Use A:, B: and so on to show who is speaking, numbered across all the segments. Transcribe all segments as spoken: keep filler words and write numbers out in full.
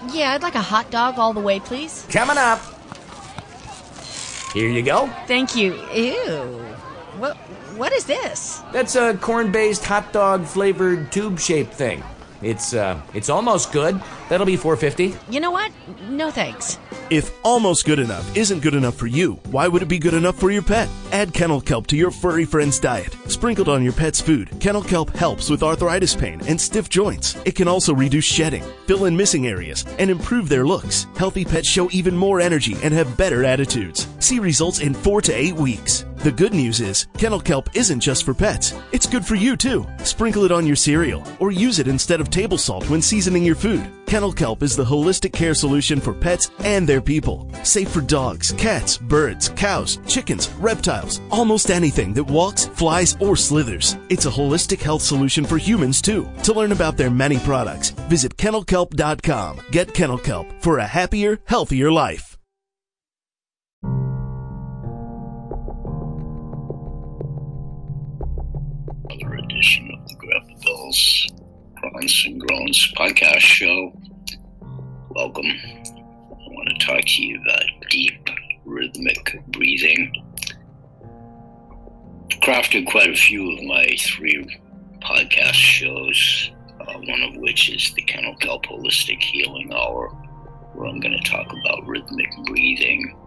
A: Yeah, I'd like a hot dog all the way, please.
B: Coming up. Here you go.
A: Thank you. Ew. What, what is this?
B: That's a corn-based hot dog flavored tube-shaped thing. It's uh, it's almost good. That'll be four fifty.
A: You know what? No thanks.
C: If almost good enough isn't good enough for you, why would it be good enough for your pet? Add Kennel Kelp to your furry friend's diet. Sprinkled on your pet's food, Kennel Kelp helps with arthritis pain and stiff joints. It can also reduce shedding, fill in missing areas, and improve their looks. Healthy pets show even more energy and have better attitudes. See results in four to eight weeks. The good news is, Kennel Kelp isn't just for pets. It's good for you too. Sprinkle it on your cereal, or use it instead of table salt when seasoning your food. Kennel Kelp is the holistic care solution for pets and their people. Safe for dogs, cats, birds, cows, chickens, reptiles, almost anything that walks, flies, or slithers. It's a holistic health solution for humans too. To learn about their many products, visit kennel kelp dot com. Get Kennel Kelp for a happier, healthier life.
D: Another edition of the Grab the Bells Grunts and Groans podcast show. Welcome. I want to talk to you about deep rhythmic breathing. I've crafted quite a few of my three podcast shows, uh, one of which is the Kennel Kelp Holistic Healing Hour, where I'm going to talk about rhythmic breathing.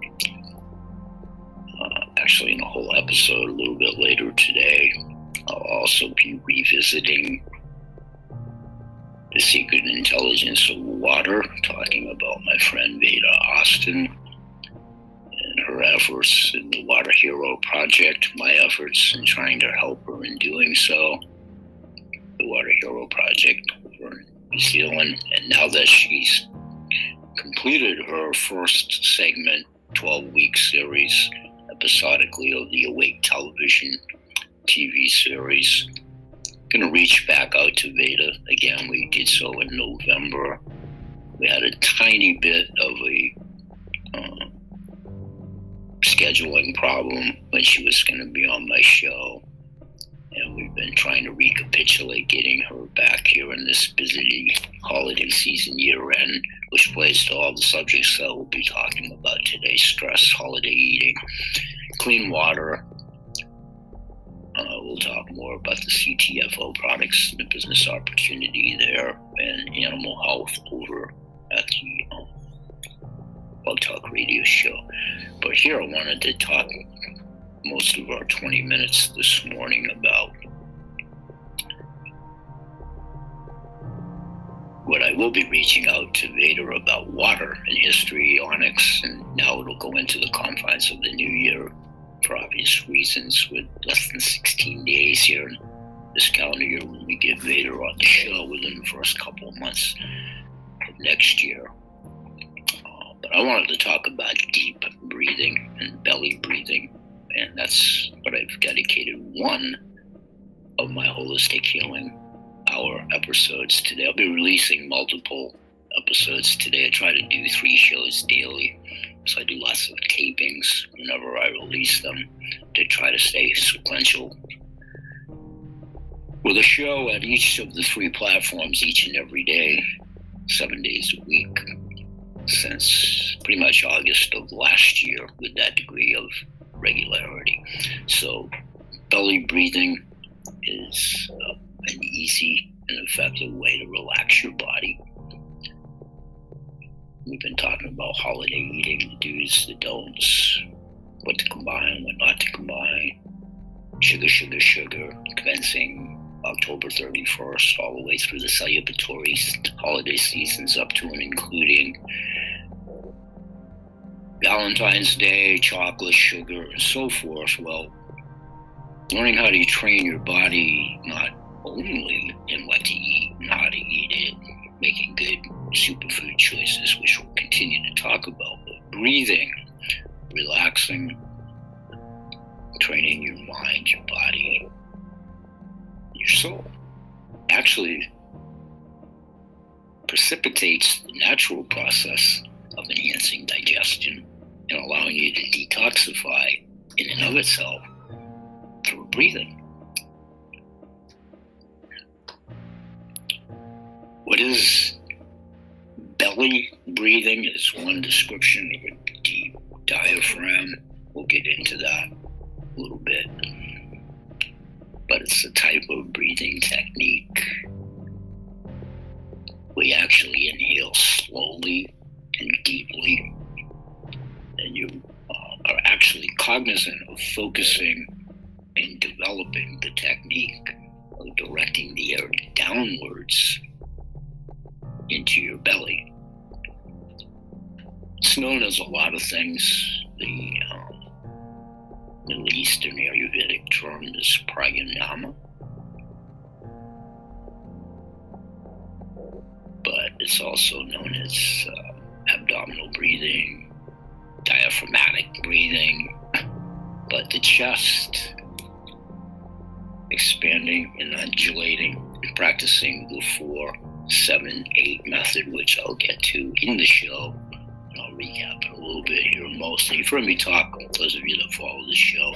D: Uh, actually, in a whole episode a little bit later today, I'll also be revisiting The Secret Intelligence of Water, talking about my friend Veda Austin and her efforts in the Water Hero Project, my efforts in trying to help her in doing so, the Water Hero Project over in New Zealand. And now that she's completed her first segment, twelve-week series, episodically of the Awake Television T V series, going to reach back out to Veda again. We did so in November. We had a tiny bit of a uh, scheduling problem when she was going to be on my show, and we've been trying to recapitulate getting her back here in this busy holiday season year end, which plays to all the subjects that we'll be talking about today: stress, holiday eating, clean water. Uh, we'll talk more about the C T F O products, the business opportunity there, and animal health over at the um, Bug Talk Radio show. But here I wanted to talk most of our twenty minutes this morning about what I will be reaching out to Veda about water and history, onyx, and now it'll go into the confines of the new year for obvious reasons, with less than sixteen days here in this calendar year when we get Veda on the show within the first couple of months of next year. Uh, but I wanted to talk about deep breathing and belly breathing, and that's what I've dedicated one of my Holistic Healing Hour episodes today. I'll be releasing multiple episodes today. I try to do three shows daily, so I do lots of tapings whenever I release them to try to stay sequential with a show at each of the three platforms each and every day, seven days a week, since pretty much August of last year with that degree of regularity. So belly breathing is uh, an easy and effective way to relax your body. We've been talking about holiday eating, the do's, the don'ts, what to combine, what not to combine, sugar, sugar, sugar, commencing October thirty-first, all the way through the celebratory holiday seasons up to and including Valentine's Day, chocolate, sugar, and so forth. Well, learning how to train your body not only in what to eat and how to eat it, making good superfood choices, which we'll continue to talk about, but breathing, relaxing, training your mind, your body, your soul, actually precipitates the natural process of enhancing digestion and allowing you to detoxify in and of itself through breathing. What is belly breathing is one description of a deep diaphragm. We'll get into that a little bit. But it's a type of breathing technique. We actually inhale slowly and deeply, and you uh, are actually cognizant of focusing and developing the technique of directing the air downwards into your belly. It's known as a lot of things. The um, Middle Eastern Ayurvedic term is pranayama, but it's also known as uh, abdominal breathing, diaphragmatic breathing, but the chest expanding and undulating, and practicing the four, seven, eight method, which I'll get to in the show. And I'll recap it a little bit here mostly. You've heard me talk, those of you that follow the show.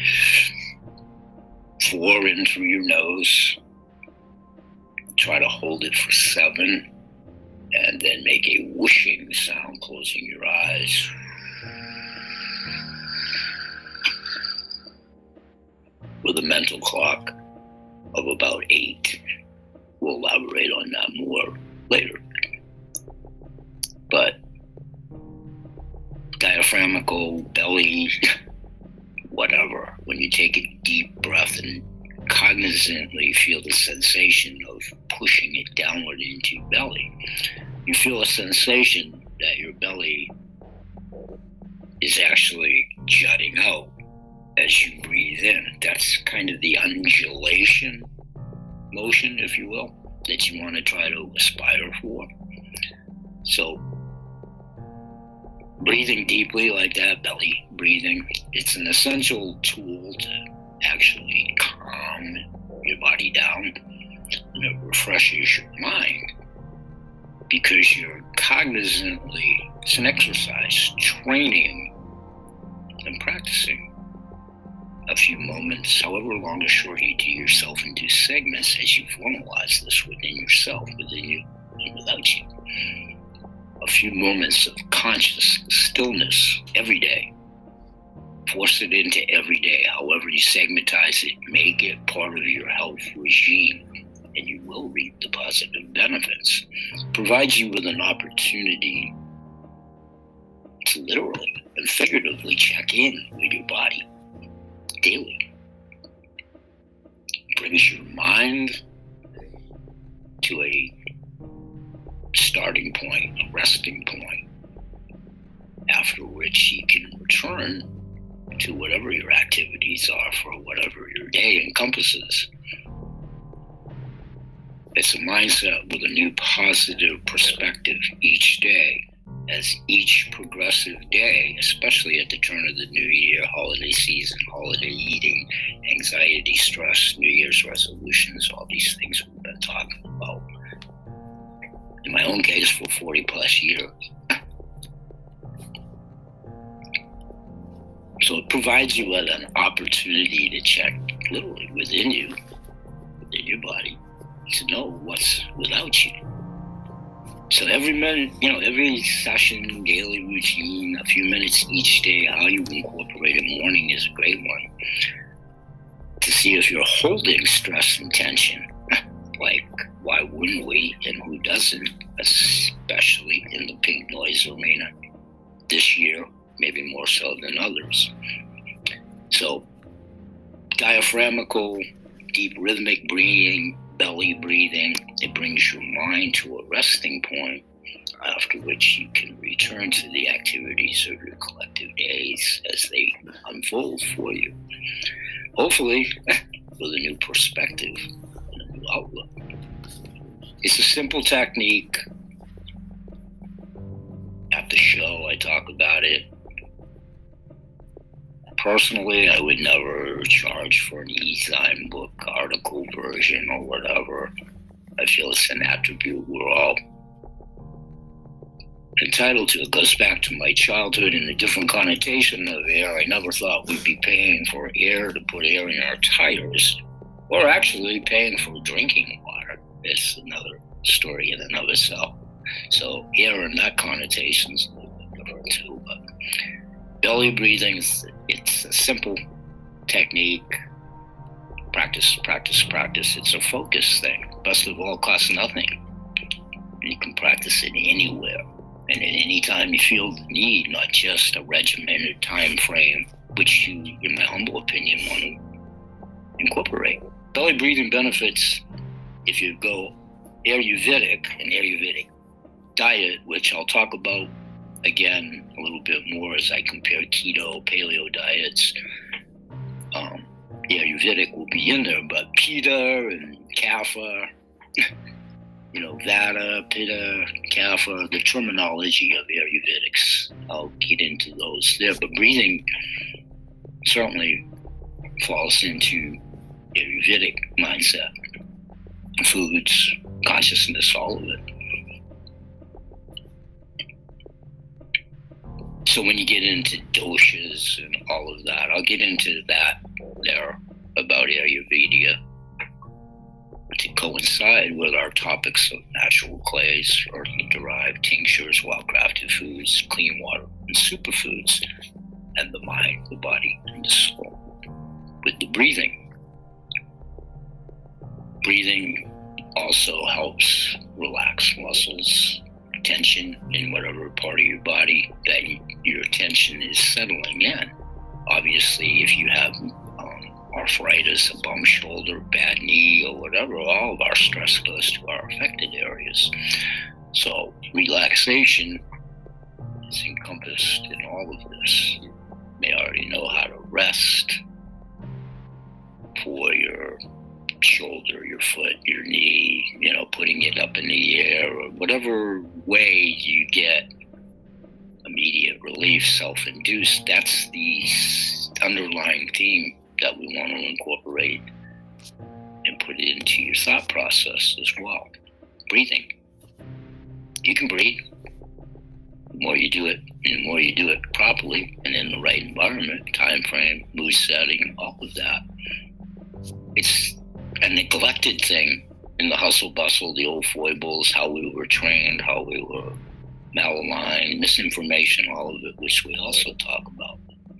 D: Four in through your nose. Try to hold it for seven, and then make a whooshing sound, closing your eyes. With a mental clock of about eight. We'll elaborate on that more later. But diaphragmatical, belly, whatever, when you take a deep breath and cognizantly feel the sensation of pushing it downward into your belly, you feel a sensation that your belly is actually jutting out as you breathe in. That's kind of the undulation motion, if you will, that you want to try to aspire for. So breathing deeply like that, belly breathing, it's an essential tool to actually calm your body down, and it refreshes your mind because you're cognizantly, it's an exercise, training and practicing a few moments, however long or short, you do yourself into segments as you formalize this within yourself, within you and without you. A few moments of conscious stillness every day. Force it into every day, however you segmentize it, make it part of your health regime, and you will reap the positive benefits. Provides you with an opportunity to literally and figuratively check in with your body daily. Brings your mind to a starting point, a resting point, after which you can return to whatever your activities are for whatever your day encompasses. It's a mindset with a new positive perspective each day, as each progressive day, especially at the turn of the new year, holiday season, holiday eating, anxiety, stress, New Year's resolutions, all these things we've been talking about. In my own case, for forty plus years. So it provides you with an opportunity to check literally within you, within your body, to know what's without you. So every minute, you know, every session, daily routine, a few minutes each day, how you incorporate it, morning is a great one. To see if you're holding stress and tension. Like, why wouldn't we? And who doesn't? Especially in the pink noise arena this year, maybe more so than others. So, diaphragmatical, deep rhythmic breathing, belly breathing, it brings your mind to a resting point, after which you can return to the activities of your collective days as they unfold for you. Hopefully, with a new perspective and a new outlook. It's a simple technique. At the show, I talk about it. Personally, I would never charge for an e-sign book, article version, or whatever. I feel it's an attribute we're all entitled to. It goes back to my childhood and the different connotation of air. I never thought we'd be paying for air to put air in our tires, or actually paying for drinking water. It's another story in and of itself. So air in that connotation is a little bit different too. But belly breathing, is, it's a simple technique. Practice, practice, practice. It's a focus thing. Best of all, costs nothing. You can practice it anywhere and at any time you feel the need, not just a regimented time frame, which you, in my humble opinion, want to incorporate. Belly breathing benefits, if you go Ayurvedic, an Ayurvedic diet, which I'll talk about again a little bit more as I compare keto, paleo diets. Um, Ayurvedic will be in there, but Pitta and Kapha, you know, Vata, Pitta, Kapha, the terminology of Ayurvedics, I'll get into those there. But breathing certainly falls into Ayurvedic mindset. Foods, consciousness, all of it. So when you get into doshas and all of that, I'll get into that there about Ayurveda to coincide with our topics of natural clays, earthly derived tinctures, well-crafted foods, clean water, and superfoods, and the mind, the body, and the soul. With the breathing, breathing also helps relax muscles, tension in whatever part of your body that you, your attention is settling in. Obviously, if you have um, arthritis, a bum shoulder, bad knee, or whatever, all of our stress goes to our affected areas. So relaxation is encompassed in all of this. You may already know how to rest for your shoulder, your foot, your knee, you know, putting it up in the air, or whatever way you get immediate relief, self-induced. That's the underlying theme that we want to incorporate and put it into your thought process as well. Breathing. You can breathe. The more you do it, and the more you do it properly and in the right environment, time frame, mood setting, all of that. It's a neglected thing in the hustle bustle, the old foibles, how we were trained, how we were malaligned, misinformation, all of it, which we also talk about.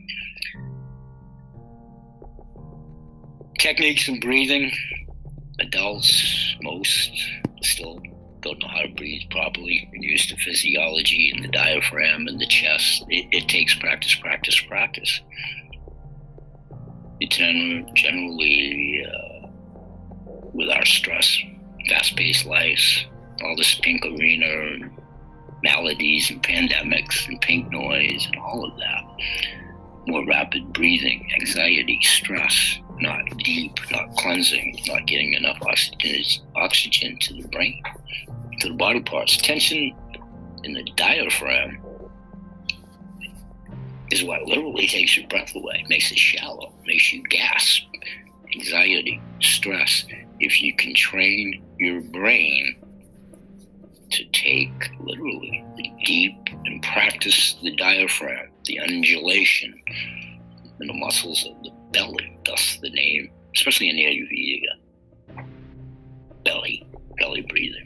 D: Techniques in breathing. Adults, most, still don't know how to breathe properly. We're used to physiology and the diaphragm and the chest. It, it takes practice, practice, practice. It gen- generally, uh, with our stress, fast-paced lives, all this pink arena and maladies and pandemics and pink noise and all of that, more rapid breathing, anxiety, stress, not deep, not cleansing, not getting enough oxygen, oxygen to the brain, to the body parts. Tension in the diaphragm is what literally takes your breath away, makes it shallow, makes you gasp. Anxiety, stress. If you can train your brain to take literally the deep and practice the diaphragm, the undulation in the muscles of the belly, thus the name, especially in Ayurveda, belly, belly breathing.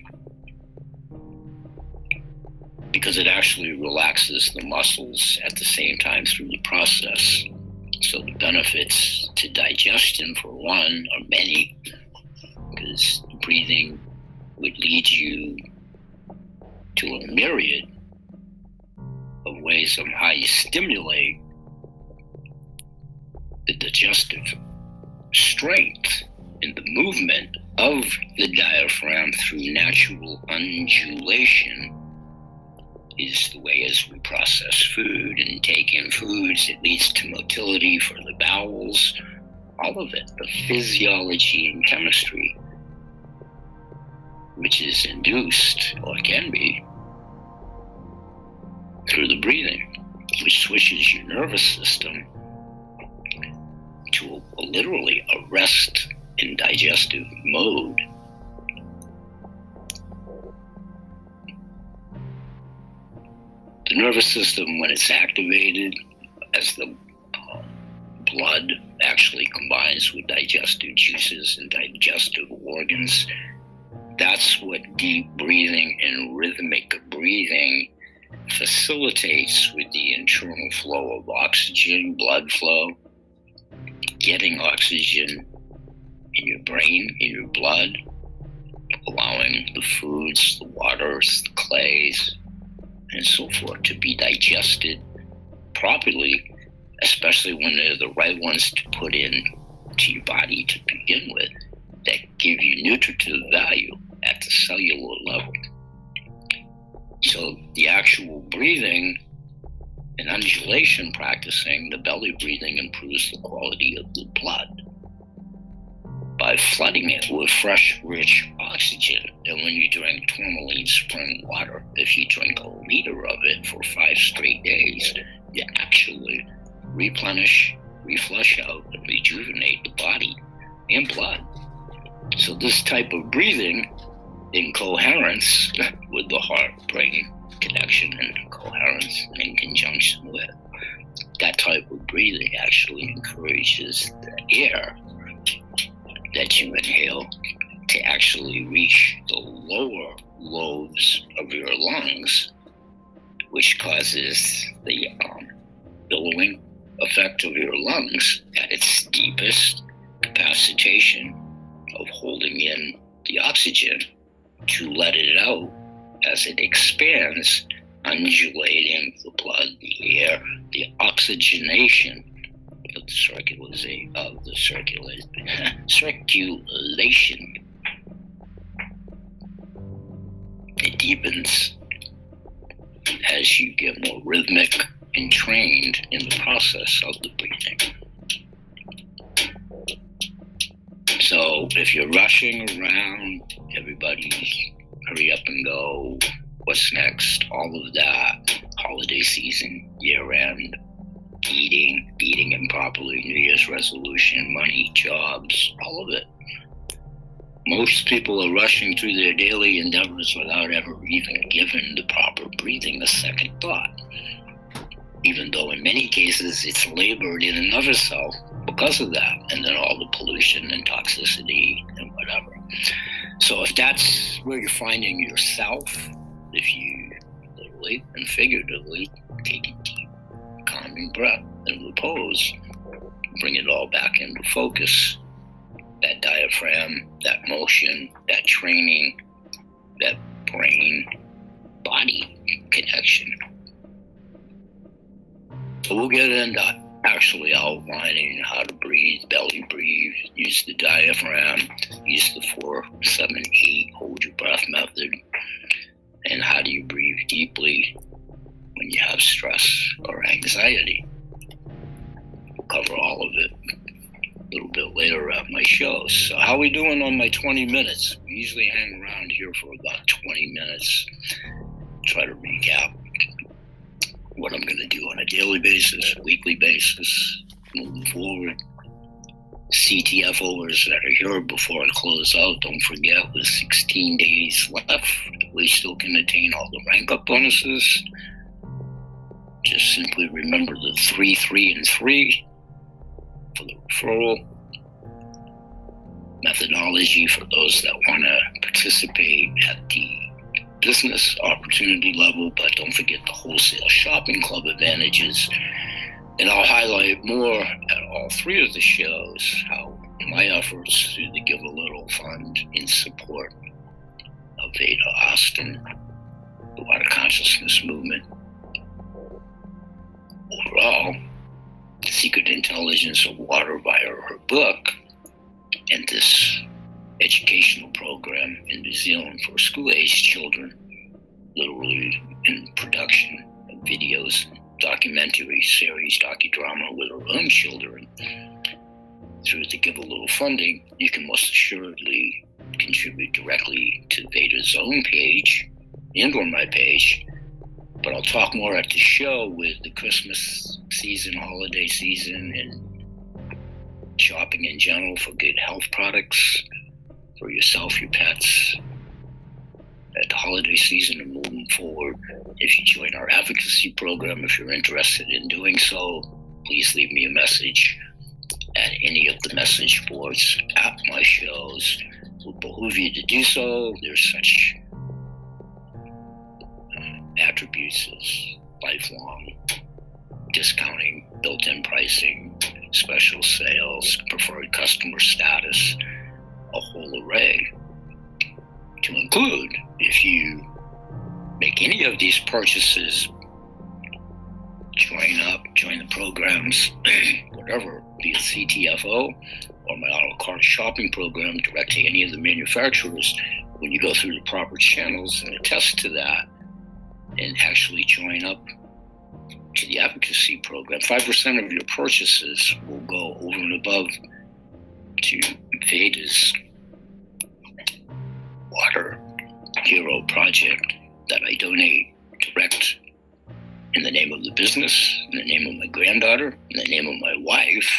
D: Because it actually relaxes the muscles at the same time through the process. So the benefits to digestion, for one, are many, because breathing would lead you to a myriad of ways of how you stimulate the digestive strength in the movement of the diaphragm through natural undulation. Is the way as we process food and take in foods. It leads to motility for the bowels, all of it, the physiology and chemistry, which is induced, or can be, through the breathing, which switches your nervous system to a, a, literally a rest and digestive mode. The nervous system, when it's activated, as the uh, blood actually combines with digestive juices and digestive organs, That's what deep breathing and rhythmic breathing facilitates with the internal flow of oxygen, blood flow, getting oxygen in your brain, in your blood, allowing the foods, the waters, the clays, and so forth to be digested properly, especially when they're the right ones to put in to your body to begin with, that give you nutritive value at the cellular level. So the actual breathing and undulation practicing, the belly breathing improves the quality of the blood by flooding it with fresh, rich oxygen. And when you drink tourmaline spring water, if you drink a liter of it for five straight days, you actually replenish, reflush out, and rejuvenate the body and blood. So this type of breathing in coherence with the heart-brain connection and coherence in conjunction with that type of breathing actually encourages the air that you inhale to actually reach the lower lobes of your lungs, which causes the um, billowing effect of your lungs at its deepest capacitation of holding in the oxygen to let it out as it expands, undulating the blood, the air, the oxygenation of the circulation of the circulation circulation. It deepens as you get more rhythmic and trained in the process of the breathing. So if you're rushing around, everybody hurry up and go, what's next, all of that, holiday season, year end, eating, eating improperly, New Year's resolution, money, jobs, all of it. Most people are rushing through their daily endeavors without ever even giving the proper breathing a second thought, even though in many cases it's labored in and of itself because of that, and then all the pollution and toxicity and whatever. So if that's where you're finding yourself, if you literally and figuratively take a deep, calming breath and repose, bring it all back into focus, that diaphragm, that motion, that training, that brain-body connection. So we'll get into actually outlining how to breathe, belly breathe, use the diaphragm, use the four, seven, eight, hold your breath method, and how do you breathe deeply when you have stress or anxiety. We'll cover all of it a little bit later at my shows. So how are we doing on my twenty minutes? We usually hang around here for about twenty minutes, try to recap what I'm going to do on a daily basis, weekly basis, moving forward. C T F Oers that are here before I close out, don't forget with sixteen days left, we still can attain all the rank up bonuses. Just simply remember the three, three, and three for the referral methodology for those that want to participate at the business opportunity level, but don't forget the wholesale shopping club advantages. And I'll highlight more at all three of the shows how my efforts through the Give a Little Fund in support of Veda Austin, the Water Consciousness Movement. Overall, The Secret Intelligence of Water via her book and this educational program in New Zealand for school-aged children, literally in production of videos, documentary series, docudrama with our own children. Through the Give a Little funding, you can most assuredly contribute directly to Veda's own page and on my page. But I'll talk more at the show with the Christmas season, holiday season, and shopping in general for good health products for yourself, your pets, at the holiday season and moving forward. If you join our advocacy program, if you're interested in doing so, please leave me a message at any of the message boards at my shows, will behoove you to do so. There's such uh, attributes as lifelong discounting, built-in pricing, special sales, preferred customer status, a whole array. To include, if you make any of these purchases, join up, join the programs, whatever, be it C T F O or my auto cart shopping program, direct to any of the manufacturers, when you go through the proper channels and attest to that and actually join up to the advocacy program, five percent of your purchases will go over and above to Veda's Water Hero project that I donate direct in the name of the business, in the name of my granddaughter, in the name of my wife,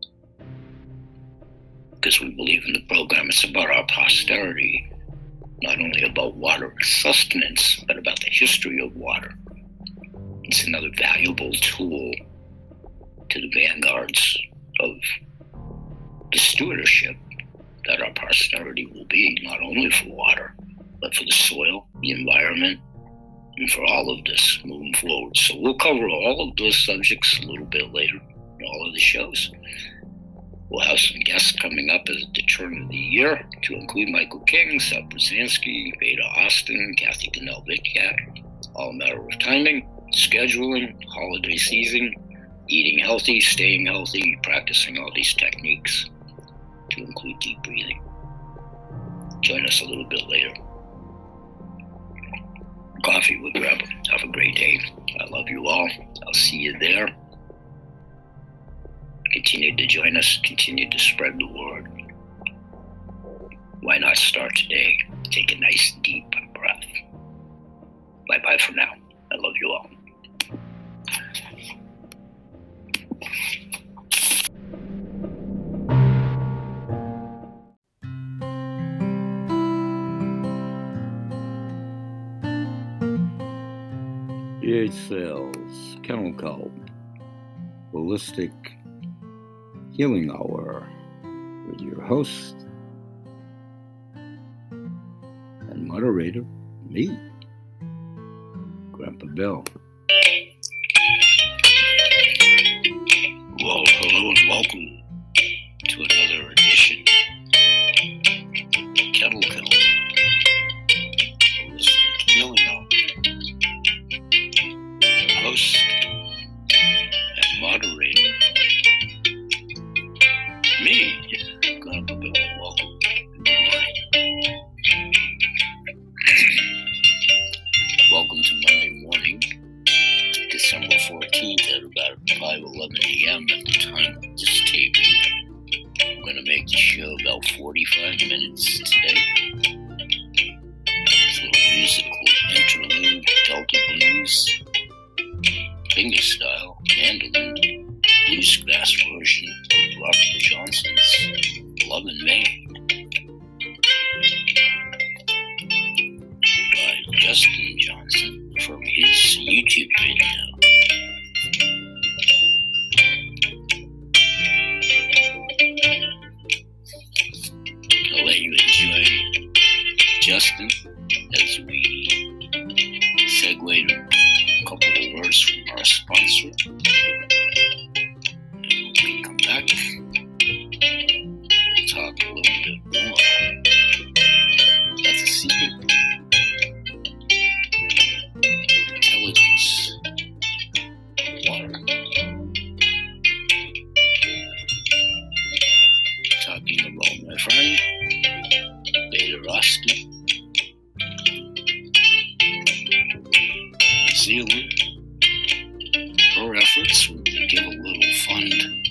D: because we believe in the program. It's about our posterity, not only about water sustenance, but about the history of water. It's another valuable tool to the vanguards of the stewardship that our posterity will be, not only for water, but for the soil, the environment, and for all of this moving forward. So we'll cover all of those subjects a little bit later in all of the shows. We'll have some guests coming up at the turn of the year, to include Michael King, Seth Brzezinski, Veda Austin, Kathy Ganel-Vidyak. All a matter of timing, scheduling, holiday season, eating healthy, staying healthy, practicing all these techniques, to include deep breathing. Join us a little bit later. Coffee with Grandpa. Have a great day. I love you all. I'll see you there. Continue to join us. Continue to spread the word. Why not start today? Take a nice deep breath. Bye-bye for now. I love you all.
E: P H Sales, Kennel Kelp, Holistic Healing Hour with your host and moderator, me, Grandpa Bill.
D: Well, hello and welcome to another edition of Kettle Kelp, Holistic Healing Hour. Host and moderator, me, Grandpa Bill. Welcome. Good morning. Welcome to Monday morning, December fourteenth at about five eleven a.m. at the time of this taping. I'm going to make the show about forty-five minutes today. This little musical interlude, Delta Blues, finger style, mandolin, bluegrass version of Robert Johnson's Love in Vain by Justin Johnson from his YouTube video. I'll let you enjoy Justin as we segue to a couple of words from our sponsor. And when we come back, we'll talk a little bit more about the secret intelligence of water. Talking about my friend, Veda Austin, New Zealand. Her efforts were to give a little fund,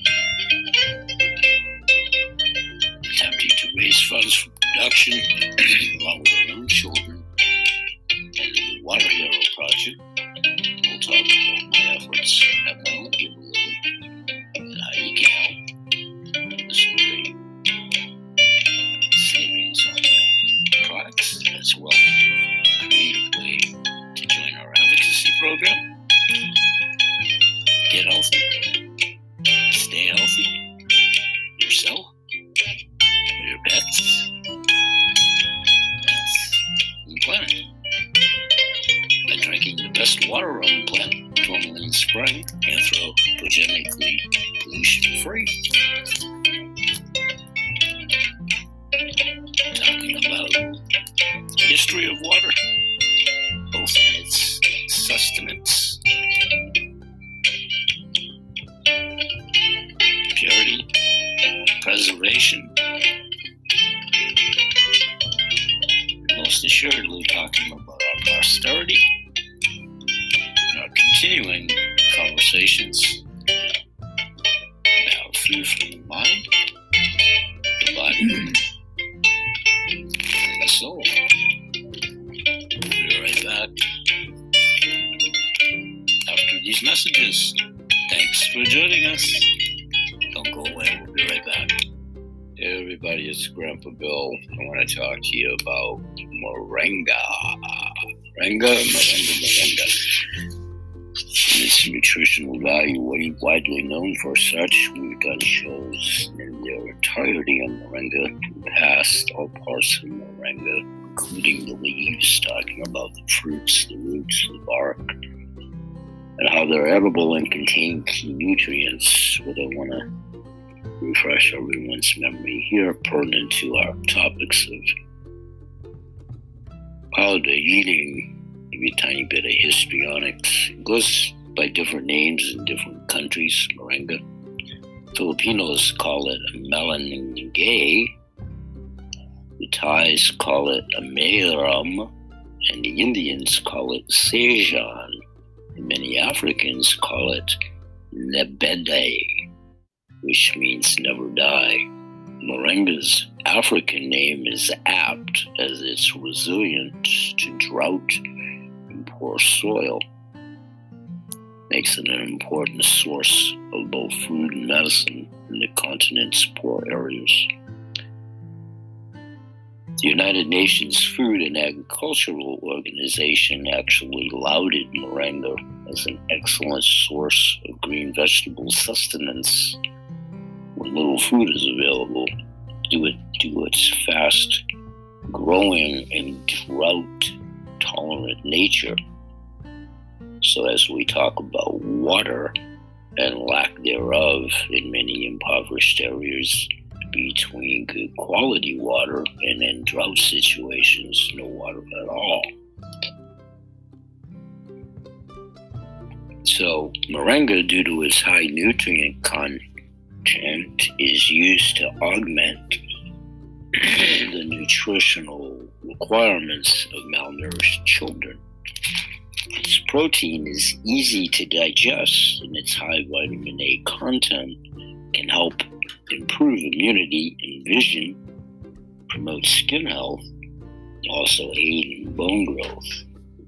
D: attempting to raise funds for production, along with her own children, and the Water Hero project. We'll talk about my efforts at my own give a little, and how you can help with some great savings on products, as well as a creative way to join our advocacy program. Get healthy, stay healthy, yourself, your pets, American plant, tourmaline spray, anthropogenically pollution-free. Talking about the history of water, both in its sustenance, purity, preservation, and most assuredly talking about our posterity and our continuing conversations about food for the mind, the body, and the soul. We'll be right back after these messages. Thanks for joining us. Don't go away. We'll be right back.
E: Hey everybody, it's Grandpa Bill. I want to talk to you about moringa. Moringa, moringa, moringa. And its nutritional value, widely known for such, we've done shows in their entirety on moringa to past all parts of moringa, including the leaves, talking about the fruits, the roots, the bark, and how they're edible and contain key nutrients. What I want to refresh everyone's memory here, pertinent to our topics of holiday eating, maybe a tiny bit of histrionics. It goes by different names in different countries, moringa. Filipinos call it malunggay. The Thais call it amaram, and the Indians call it sejan. And many Africans call it nebede, which means never die. Moringa's African name is apt as it's resilient to drought and poor soil. Makes it an important source of both food and medicine in the continent's poor areas. The United Nations Food and Agricultural Organization actually lauded moringa as an excellent source of green vegetable sustenance. When little food is available, due to its fast growing and drought tolerant nature. So as we talk about water and lack thereof in many impoverished areas, between good quality water and in drought situations, no water at all. So moringa, due to its high nutrient content, is used to augment the nutritional requirements of malnourished children. Its protein is easy to digest, and its high vitamin A content can help improve immunity and vision, promote skin health, also aid in bone growth.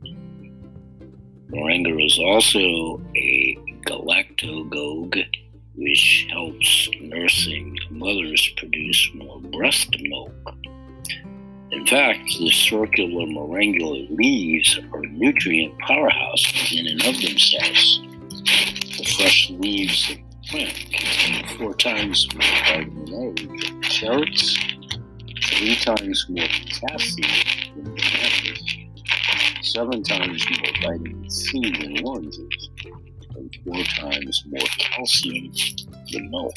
E: Moringa is also a galactagogue, which helps nursing mothers produce more breast milk. In fact, the circular moringa leaves are nutrient powerhouses in and of themselves. The fresh leaves of the plant contain four times more vitamin A than carrots, three times more potassium than bananas, seven times more vitamin C than oranges, and four times more calcium than milk.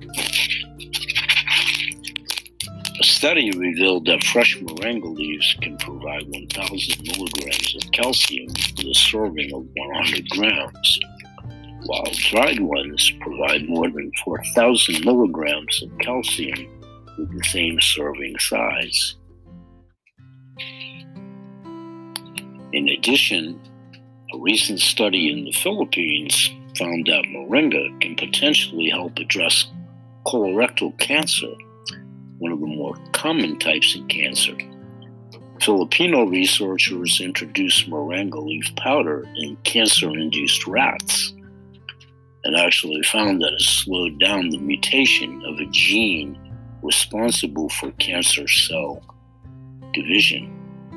E: A study revealed that fresh moringa leaves can provide one thousand milligrams of calcium with a serving of one hundred grams, while dried ones provide more than four thousand milligrams of calcium with the same serving size. In addition, a recent study in the Philippines found that moringa can potentially help address colorectal cancer, one of the more common types of cancer. Filipino researchers introduced moringa leaf powder in cancer-induced rats and actually found that it slowed down the mutation of a gene responsible for cancer cell division.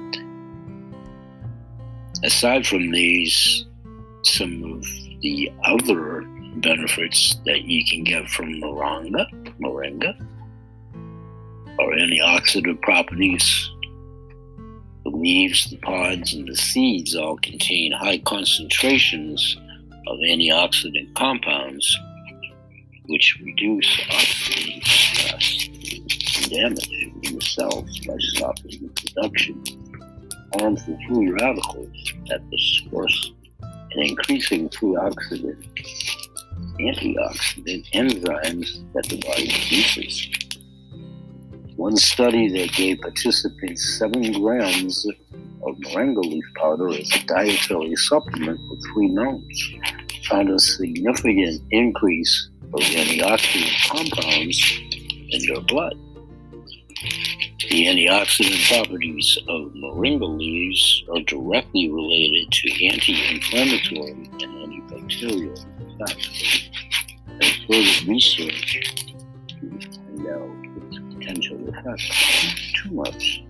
E: Aside from these, some of the other benefits that you can get from moringa, moringa, or antioxidant properties,
D: The leaves, the pods, and the seeds all contain high concentrations of antioxidant compounds, which reduce oxidative stress and damage in the cells by stopping the production of harmful free radicals at the source and increasing free oxidant, antioxidant enzymes that the body produces. One study that gave participants seven grams of moringa leaf powder as a dietary supplement with three gnomes found a significant increase of antioxidant compounds in their blood. The antioxidant properties of moringa leaves are directly related to anti-inflammatory and antibacterial effects. And further research to find out its potential effects too much.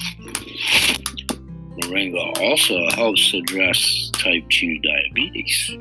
D: Moringa also helps address type two diabetes.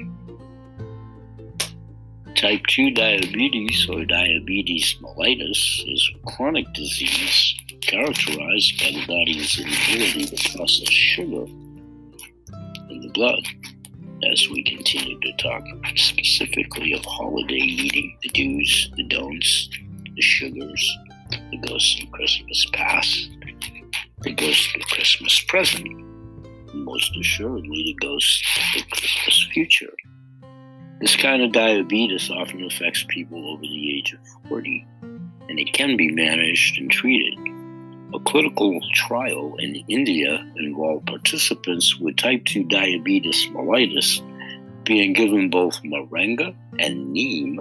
D: Type two diabetes, or diabetes mellitus, is a chronic disease characterized by the body's inability to process sugar in the blood. As we continue to talk specifically of holiday eating, the do's, the don'ts, the sugars, the ghosts of Christmas past, the ghost of Christmas present, and most assuredly the ghost of Christmas future. This kind of diabetes often affects people over the age of forty, and it can be managed and treated. A clinical trial in India involved participants with type two diabetes mellitus being given both moringa and neem,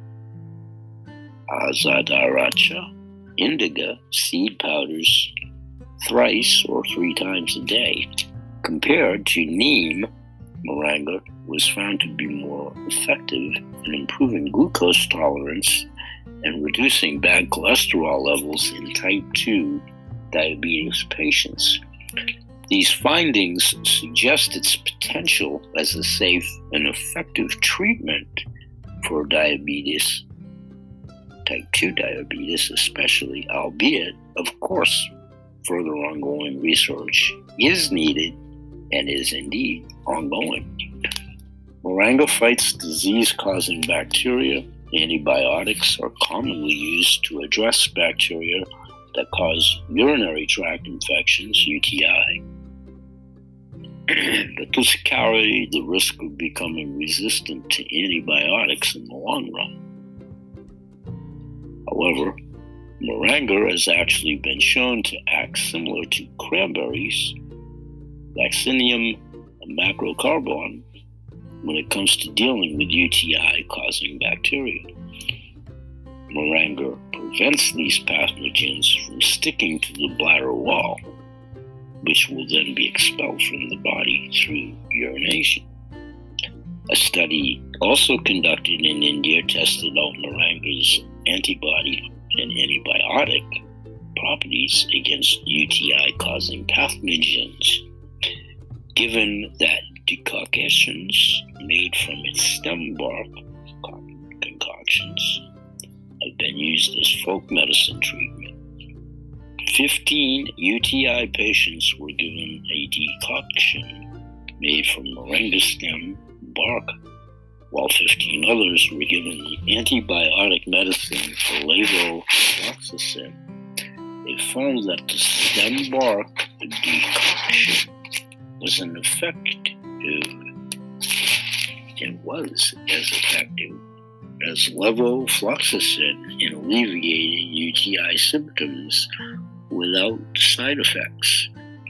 D: azadaracha, indica seed powders thrice or three times a day. Compared to neem, moringa was found to be more effective in improving glucose tolerance and reducing bad cholesterol levels in type two diabetes patients. These findings suggest its potential as a safe and effective treatment for diabetes, type two diabetes especially, albeit, of course, further ongoing research is needed and is indeed ongoing. Moringa fights disease-causing bacteria. Antibiotics are commonly used to address bacteria that cause urinary tract infections, U T I, but this carry the risk of becoming resistant to antibiotics in the long run. However, moringa has actually been shown to act similar to cranberries, Vaccinium macrocarbon, when it comes to dealing with U T I-causing bacteria. Moringa prevents these pathogens from sticking to the bladder wall, which will then be expelled from the body through urination. A study also conducted in India tested out moringa's antibody and antibiotic properties against U T I-causing pathogens. Given that decoctions made from its stem bark concoctions have been used as folk medicine treatment, fifteen U T I patients were given a decoction made from moringa stem bark, while fifteen others were given the antibiotic medicine for levofloxacin. They found that the stem bark decoction was an effective, it was as effective as levofloxacin in alleviating U T I symptoms without side effects.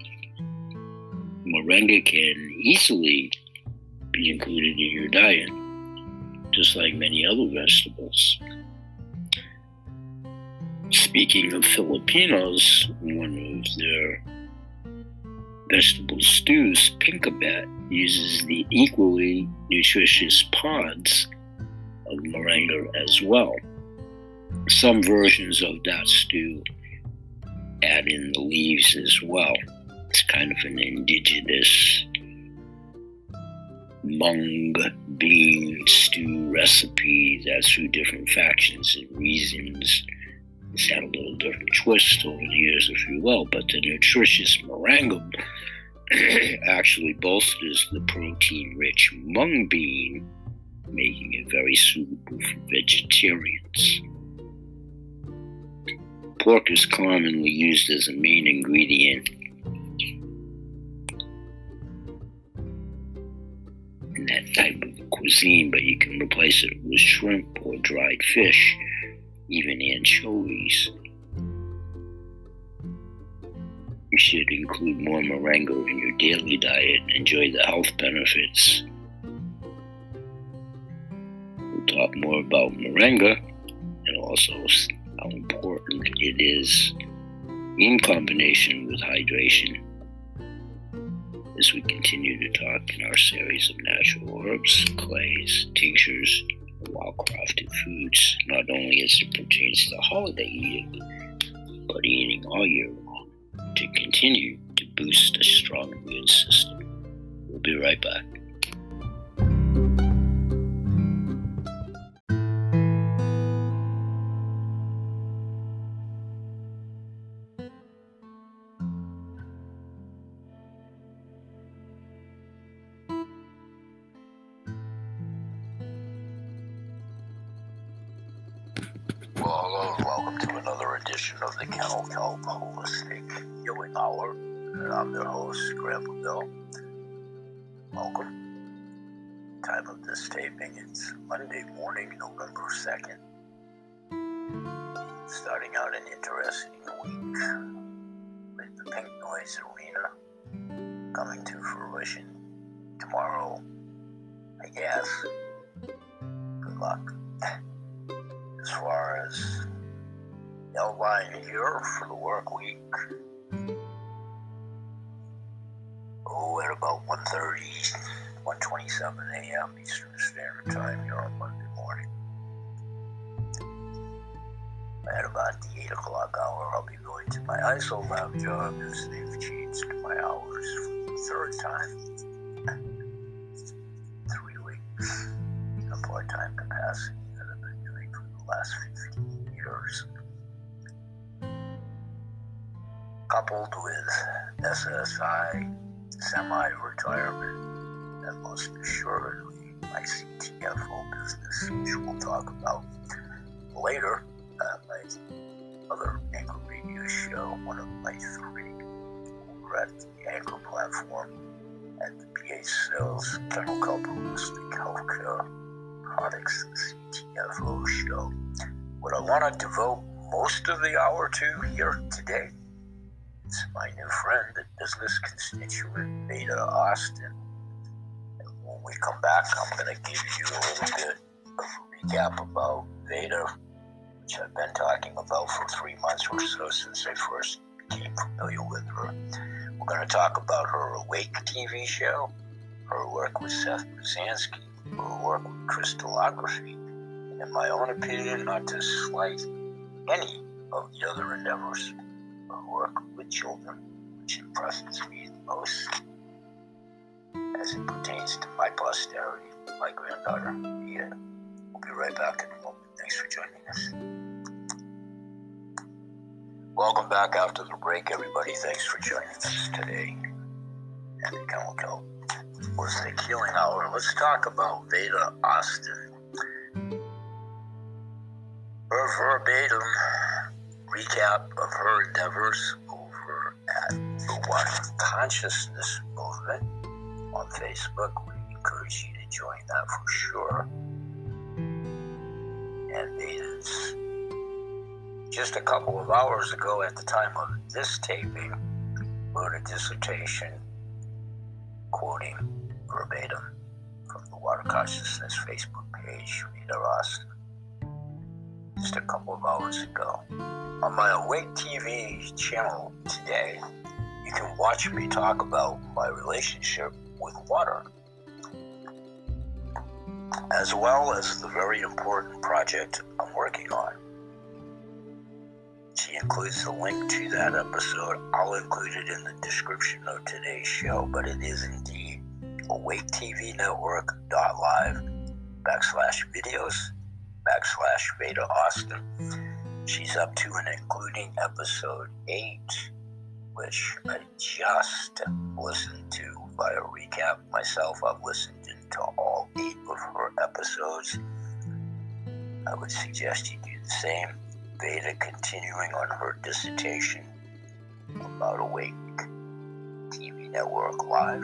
D: Moringa can easily be included in your diet, just like many other vegetables. Speaking of Filipinos, one of their vegetable stews, pinkabat, uses the equally nutritious pods of moringa as well. Some versions of that stew add in the leaves as well. It's kind of an indigenous mung bean stew recipe that's through different factions and reasons It's had a little different twist over the years, if you will, but the nutritious moringa actually bolsters the protein-rich mung bean, making it very suitable for vegetarians. Pork is commonly used as a main ingredient in that type of cuisine, but you can replace it with shrimp or dried fish, even anchovies. You should include more moringa in your daily diet and enjoy the health benefits. We'll talk more about moringa and also how important it is in combination with hydration as we continue to talk in our series of natural herbs, clays, tinctures, and well-crafted foods, not only as it pertains to holiday eating, but eating all year long to continue to boost a strong immune system. We'll be right back.
E: Well, hello and welcome to another edition of the Kennel Kelp Holistic Healing Hour. And I'm your host, Grandpa Bill. Welcome. Time of this taping, it's Monday morning, November second. Starting out an interesting week with the Pink Noise Arena coming to fruition tomorrow, I guess. Good luck. As far as the outline here for the work week, oh, at about one thirty, one twenty-seven a.m. Eastern Standard Time here on Monday morning. At about the eight o'clock hour, I'll be going to my I S O lab job as they've changed my hours for the third time. Three weeks in a part-time capacity that I've been doing for the last fifteen years. Coupled with S S I semi-retirement and most assuredly my C T F O business, which we'll talk about later. Uh, my other Anchor Radio show, one of my three, over at the Anchor platform at the P H Sales Kennel Kelp Holistic Healthcare Products C T F O show. What I want to devote most of the hour to here today is my new friend and business constituent, Veda Austin. And when we come back, I'm going to give you a little bit of a recap about Veda, which I've been talking about for three months or so since I first became familiar with her. We're going to talk about her Awake T V show, her work with Seth Brzezinski, her work with crystallography, and in my own opinion, not to slight any of the other endeavors, her work with children, which impresses me the most as it pertains to my posterity, my granddaughter, Mia. We'll be right back in a moment. Thanks for joining us. Welcome back after the break, everybody. Thanks for joining us today. And the Kennel Kelp Holistic Healing Hour. Let's talk about Veda Austin. Her verbatim recap of her endeavors over at the One Consciousness Movement on Facebook. We encourage you to join that for sure. And Veda's just a couple of hours ago at the time of this taping wrote a dissertation quoting verbatim from the Water Consciousness Facebook page, Veda Austin, just a couple of hours ago. On my Awake T V channel today, you can watch me talk about my relationship with water, as well as the very important project I'm working on. She includes the link to that episode. I'll include it in the description of today's show, but it is indeed awaketvnetwork.live backslash videos backslash Veda Austin.
D: she's up to and including episode eight, which I just listened to via recap myself. I've listened to all eight of her episodes. I would suggest you do the same. Veda continuing on her dissertation about Awake T V Network Live.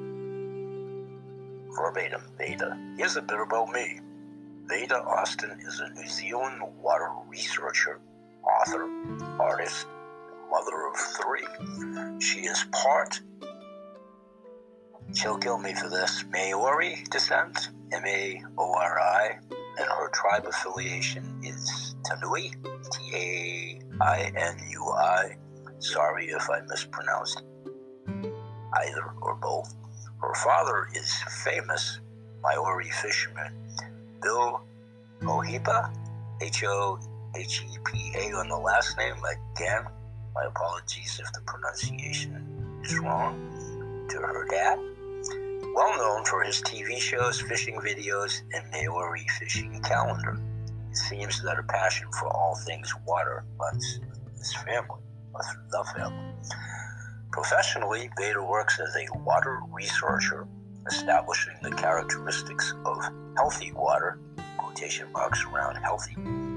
D: Verbatim, Veda. Here's a bit about me. Veda Austin is a New Zealand water researcher, author, artist, mother of three. She is part, she'll kill me for this, Maori descent, M A O R I, and her tribe affiliation is Tanui, T A I N U I. Sorry if I mispronounced either or both. Her father is famous Maori fisherman Bill Hohepa, H O H E P A on the last name. Again, my apologies if the pronunciation is wrong. To her dad, well known for his T V shows, fishing videos, and Maori fishing calendar. It seems that a passion for all things water runs his family, or through the family. Professionally, Veda works as a water researcher, establishing the characteristics of healthy water, quotation marks around healthy.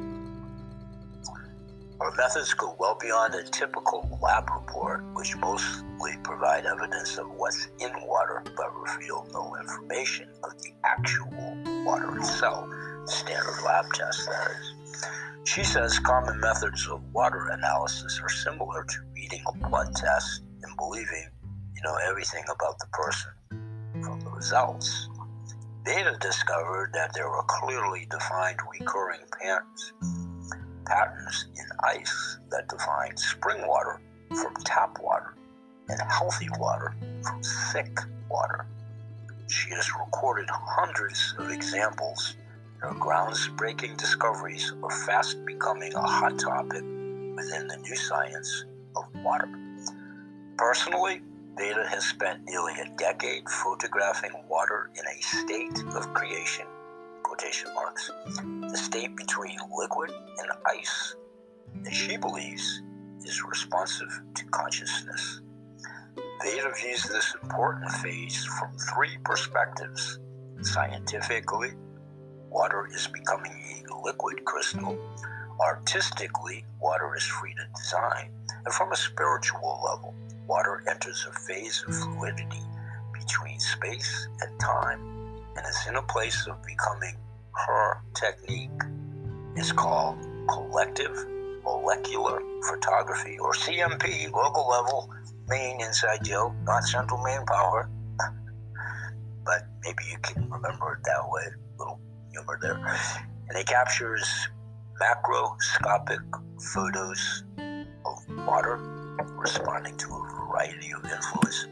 D: Her methods go well beyond a typical lab report, which mostly provide evidence of what's in water, but reveal no information of the actual water itself, standard lab tests, that is. She says common methods of water analysis are similar to reading a blood test and believing you know everything about the person from the results. Veda discovered that there were clearly defined recurring patterns, patterns in ice that define spring water from tap water and healthy water from sick water. She has recorded hundreds of examples. Her groundbreaking discoveries are fast becoming a hot topic within the new science of water. Personally, Veda has spent nearly a decade photographing water in a state of creation, quotation marks, the state between liquid and ice, that she believes is responsive to consciousness. Veda views this important phase from three perspectives. Scientifically, water is becoming a liquid crystal. Artistically, water is free to design. And from a spiritual level, water enters a phase of fluidity between space and time and is in a place of becoming. Her technique is called collective molecular photography, or C M P, local level Maine inside joke, not central manpower. But maybe you can remember it that way, little humor there. And it captures macroscopic photos of water responding to a variety of influences.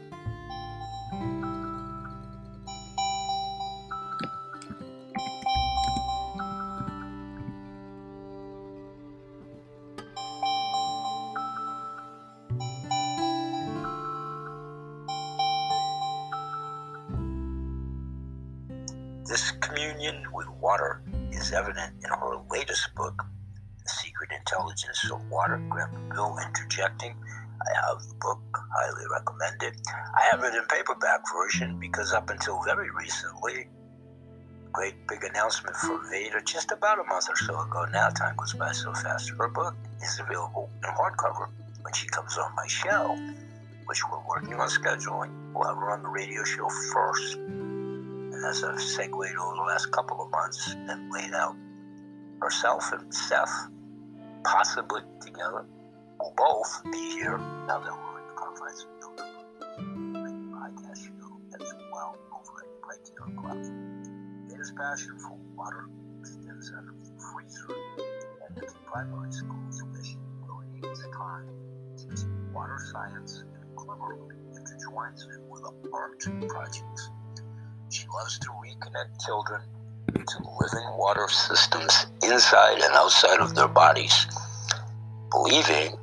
D: This communion with water is evident in her latest book, The Secret Intelligence of Water. Grandpa Bill interjecting. I have the book, highly recommend it. I have it in paperback version because up until very recently, great big announcement for Veda just about a month or so ago now, time goes by so fast, her book is available in hardcover when she comes on my show, which we're working on scheduling. We'll have her on the radio show first. And as I've segued over the last couple of months and laid out, herself and Seth, possibly together, will both be here now that we're in the confines of November. Podcast show as well over at Right Here on Cloud. Veda's passion for water extends out of the freezer and the primary school's mission creates time teaching water science and cleverly intertwines it with art projects. She loves to reconnect children to living water systems inside and outside of their bodies, believing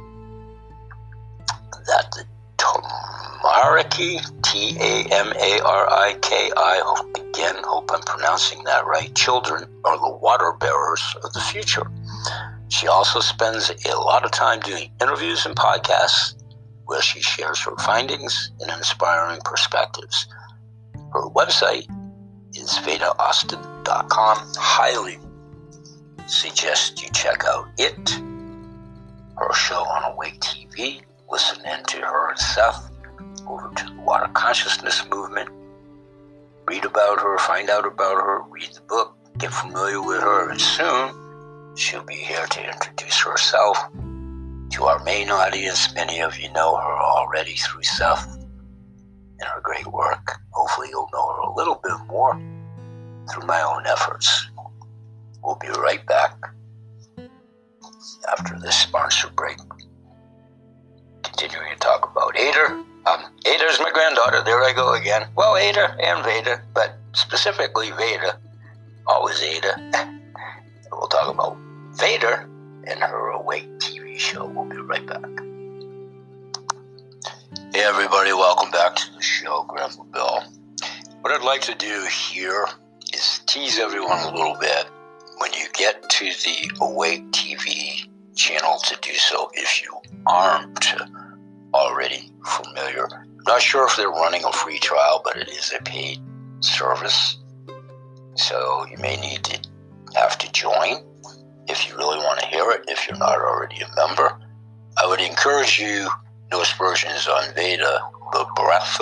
D: that the Tamariki, T A M A R I K I, again, hope I'm pronouncing that right, children are the water bearers of the future. She also spends a lot of time doing interviews and podcasts where she shares her findings and inspiring perspectives. Her website is veda austin dot com. Highly suggest you check out it, her show on Awake T V. Listen in to her and Seth over to the Water Consciousness Movement. Read about her, find out about her, read the book, get familiar with her, and soon she'll be here to introduce herself to our main audience. Many of you know her already through Seth and her great work. Hopefully you'll know her a little bit more through my own efforts. We'll be right back after this sponsor break, continuing to talk about Ada. Um, Ada's my granddaughter. There I go again. Well, Ada and Veda, but specifically Veda. Always Ada. We'll talk about Veda and her Awake T V show. We'll be right back. Hey everybody, welcome back to the show, Grandpa Bill. What I'd like to do here is tease everyone a little bit when you get to the Awake T V channel to do so if you aren't already familiar. I'm not sure if they're running a free trial, but it is a paid service. So you may need to have to join if you really want to hear it, if you're not already a member. I would encourage you, no aspersions on Veda, the breadth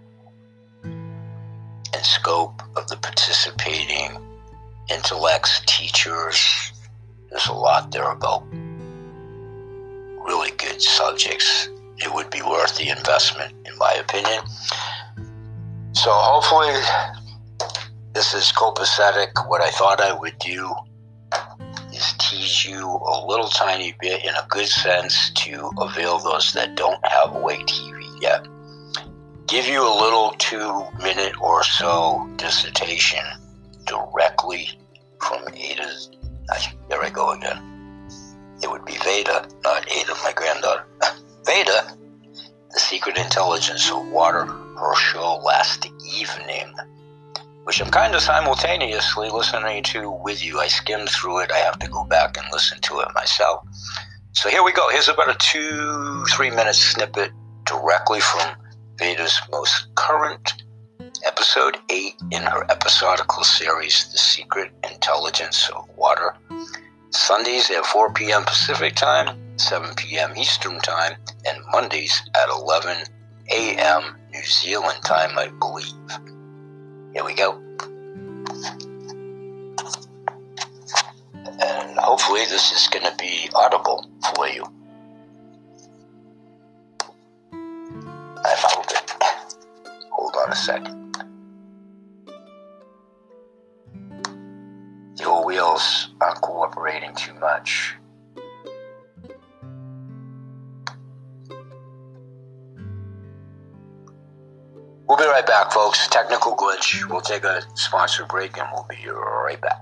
D: and scope of the participating intellects, teachers. There's a lot there about really good subjects. It would be worth the investment, in my opinion. So hopefully this is copacetic. What I thought I would do is tease you a little tiny bit in a good sense to avail those that don't have Awake T V yet. Give you a little two minute or so dissertation directly from Ada's. There I go again. It would be Veda, not Ada, my granddaughter. Veda, The Secret Intelligence of Water, her show last evening, which I'm kind of simultaneously listening to with you. I skimmed through it. I have to go back and listen to it myself. So here we go. Here's about a two, three minute snippet directly from Veda's most current episode eight in her episodical series, The Secret Intelligence of Water. Sundays at four p.m. Pacific time, seven p.m. Eastern time, and Mondays at eleven a.m. New Zealand time, I believe. Here we go. And hopefully this is going to be audible for you. I found it. Hold on a second. The old wheels aren't cooperating too much. We'll be right back, folks. Technical glitch. We'll take a sponsor break and we'll be right back.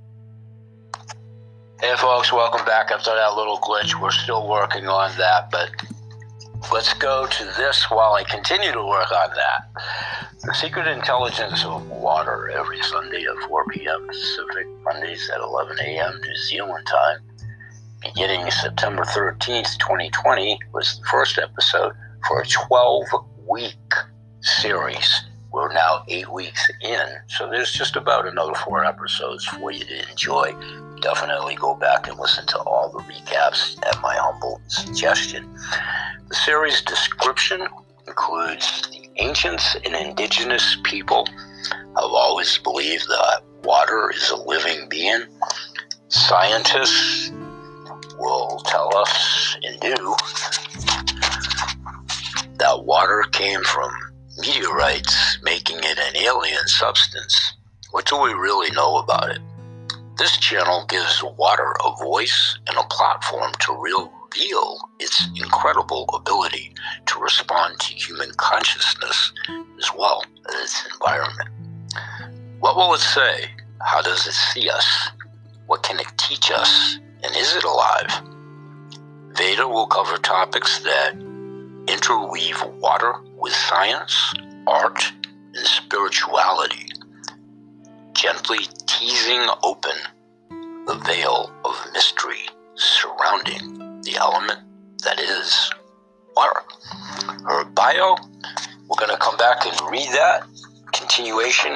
D: Hey, folks, welcome back after that little glitch. We're still working on that, but let's go to this while I continue to work on that. The Secret Intelligence of Water, every Sunday at four p.m. Pacific, Mondays at eleven a.m. New Zealand time. Beginning September thirteenth, twenty twenty, was the first episode for a twelve-week series. We're now eight weeks in, so there's just about another four episodes for you to enjoy. Definitely go back and listen to all the recaps at my humble suggestion. The series description includes the ancients and indigenous people have always believed that water is a living being. Scientists will tell us and do that water came from meteorites, making it an alien substance. What do we really know about it? This channel gives water a voice and a platform to reveal its incredible ability to respond to human consciousness as well as its environment. What will it say? How does it see us? What can it teach us? And is it alive? Veda will cover topics that interweave water with science, art, and spirituality, gently teasing open the veil of mystery surrounding the element that is water. Her bio, we're going to come back and read that. Continuation.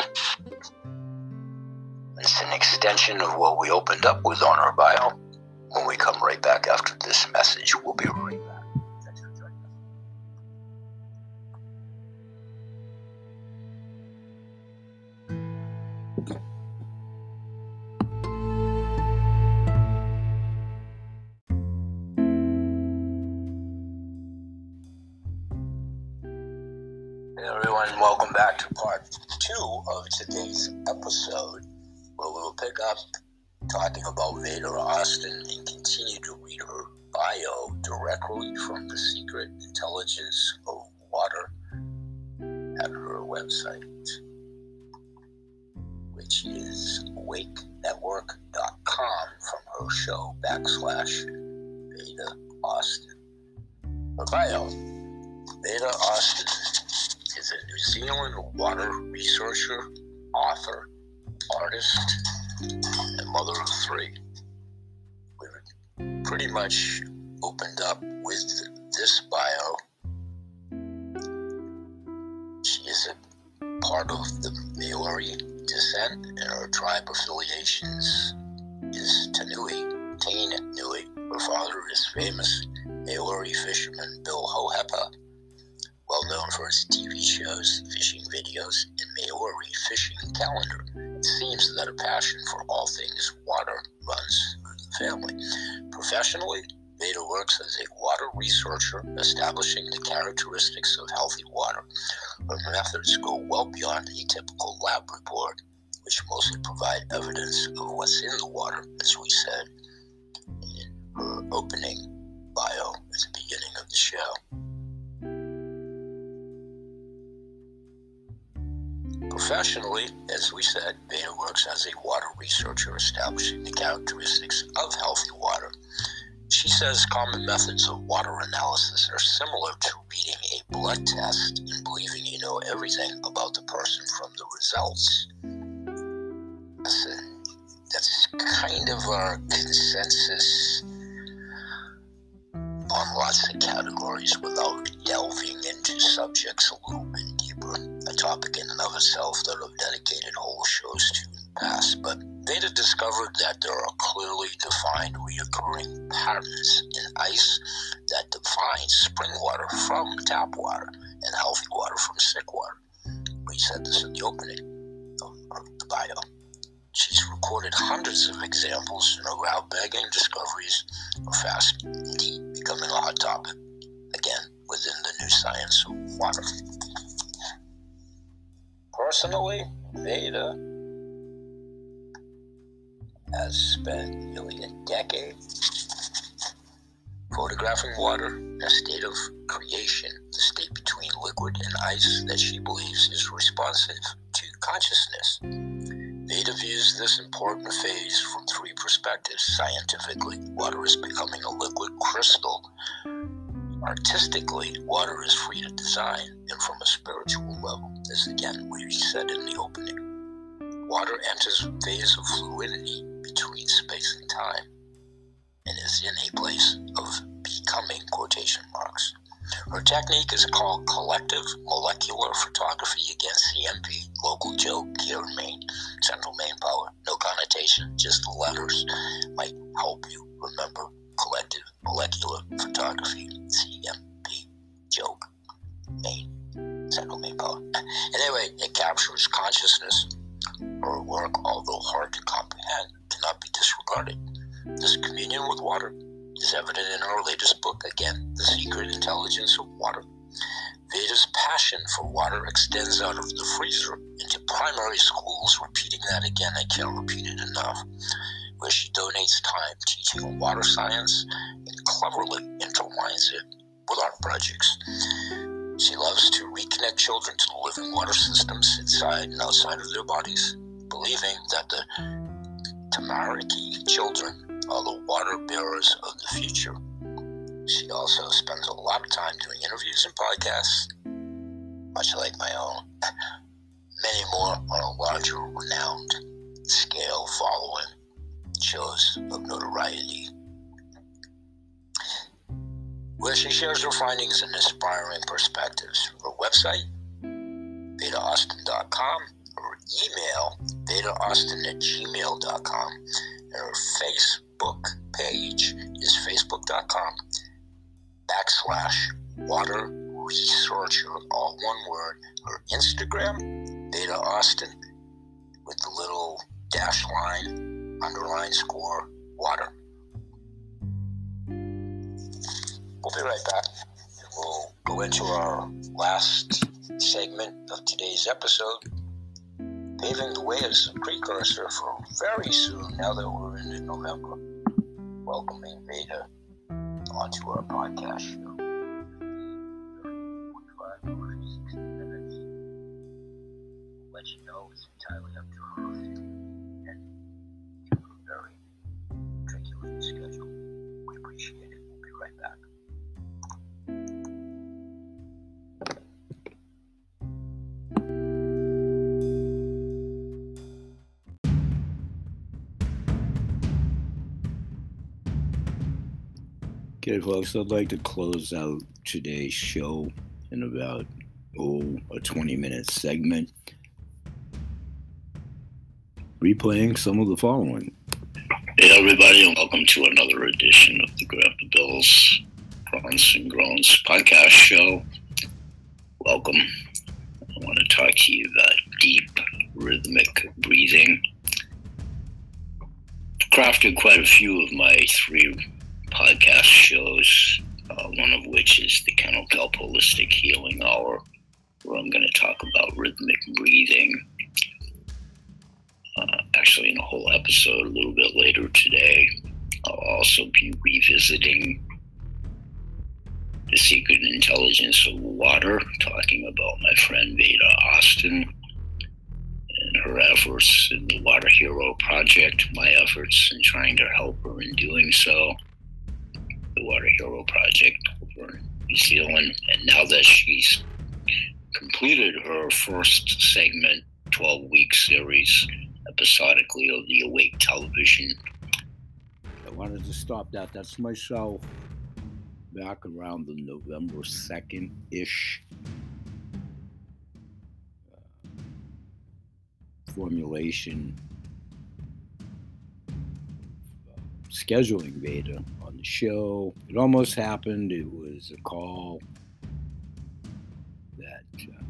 D: It's an extension of what we opened up with on her bio. When we come right back after this message, we'll be right back. Hey everyone, welcome back to part two of today's episode, where we will pick up talking about Veda Austin and continue to read her bio directly from The Secret Intelligence of Water at her website, which is wake network dot com, from her show backslash Veda Austin. Her bio. Veda Austin is a New Zealand water researcher, author, artist, and mother of three. We've pretty much opened up with this bio. She is a part of the Maori descent, and her tribe affiliations is Tanui, Tain Nui. Her father is famous Maori fisherman Bill Hohepa, well known for his T V shows, fishing videos, and Maori fishing calendar. It seems that a passion for all things water runs through the family. Professionally, Veda works as a water researcher, establishing the characteristics of healthy water. Her methods go well beyond a typical lab report, which mostly provide evidence of what's in the water, as we said in her opening bio at the beginning of the show. Professionally, as we said, Veda works as a water researcher, establishing the characteristics of healthy water. She says common methods of water analysis are similar to reading a blood test and believing you know everything about the person from the results. That's, a, that's kind of our consensus on lots of categories without delving into subjects a little bit deeper. A topic in and of itself that I've dedicated whole shows to in the past. But Veda discovered that there are clearly defined reoccurring patterns in ice that define spring water from tap water and healthy water from sick water. We said this in the opening of, of the bio. She's recorded hundreds of examples, and her groundbreaking discoveries are fast indeed becoming a hot topic, again, within the new science of water. Personally, Veda has spent nearly a decade photographing water in a state of creation, the state between liquid and ice that she believes is responsive to consciousness. Veda views this important phase from three perspectives. Scientifically, water is becoming a liquid crystal. Artistically, water is free to design, and from a spiritual level, as again we said in the opening, water enters a phase of fluidity between space and time, and is in a place of becoming, quotation marks. Her technique is called collective molecular photography, again C M P, local joke here in Maine, Central Maine Power, no connotation, just the letters might help you remember collective molecular photography, C M P, joke, Maine, Central Maine Power. Anyway, it captures consciousness. Her work, although hard to comprehend, cannot be disregarded. This communion with water is evident in her latest book, again, The Secret Intelligence of Water. Veda's passion for water extends out of the freezer into primary schools, repeating that again, I can't repeat it enough, where she donates time teaching water science and cleverly intertwines it with art projects. She loves to reconnect children to the living water systems inside and outside of their bodies, believing that the Tamariki children are the water bearers of the future. She also spends a lot of time doing interviews and podcasts, much like my own. Many more on a larger, renowned scale following shows of notoriety
F: where she shares her findings and inspiring perspectives. Her website, beta austin dot com, or email, beta austin at gmail dot com, and her Facebook page is facebook dot com backslash water researcher, all one word. Her Instagram, Beta Austin, with the little dash line, underline score, water. We'll be right back. We'll go into our last segment of today's episode, paving the way as a precursor for very soon, now that we're into November, welcoming Beta onto our podcast show. sixty minutes. We'll let you know it's entirely up to her and to her very articulate schedule. We appreciate it. We'll be right back.
E: Okay, folks, I'd like to close out today's show in about, oh, a twenty-minute segment, replaying some of the following. Hey, everybody, and welcome to another edition of the Grandpa Bill's Grunts and Groans podcast show. Welcome. I want to talk to you about deep, rhythmic breathing. I've crafted quite a few of my three podcast shows, uh, one of which is the Kennel Kelp Holistic Healing Hour, where I'm going to talk about rhythmic breathing. Uh, actually, in a whole episode a little bit later today, I'll also be revisiting the secret intelligence of water, talking about my friend Beta Austin and her efforts in the Water Hero Project, my efforts in trying to help her in doing so. The Water Hero Project over in New Zealand, and now that she's completed her first segment, twelve-week series, episodically of the Awake television. I wanted to stop that. That's myself back around the November second-ish uh, formulation, uh, scheduling Beta on the show. It almost happened. It was a call that uh,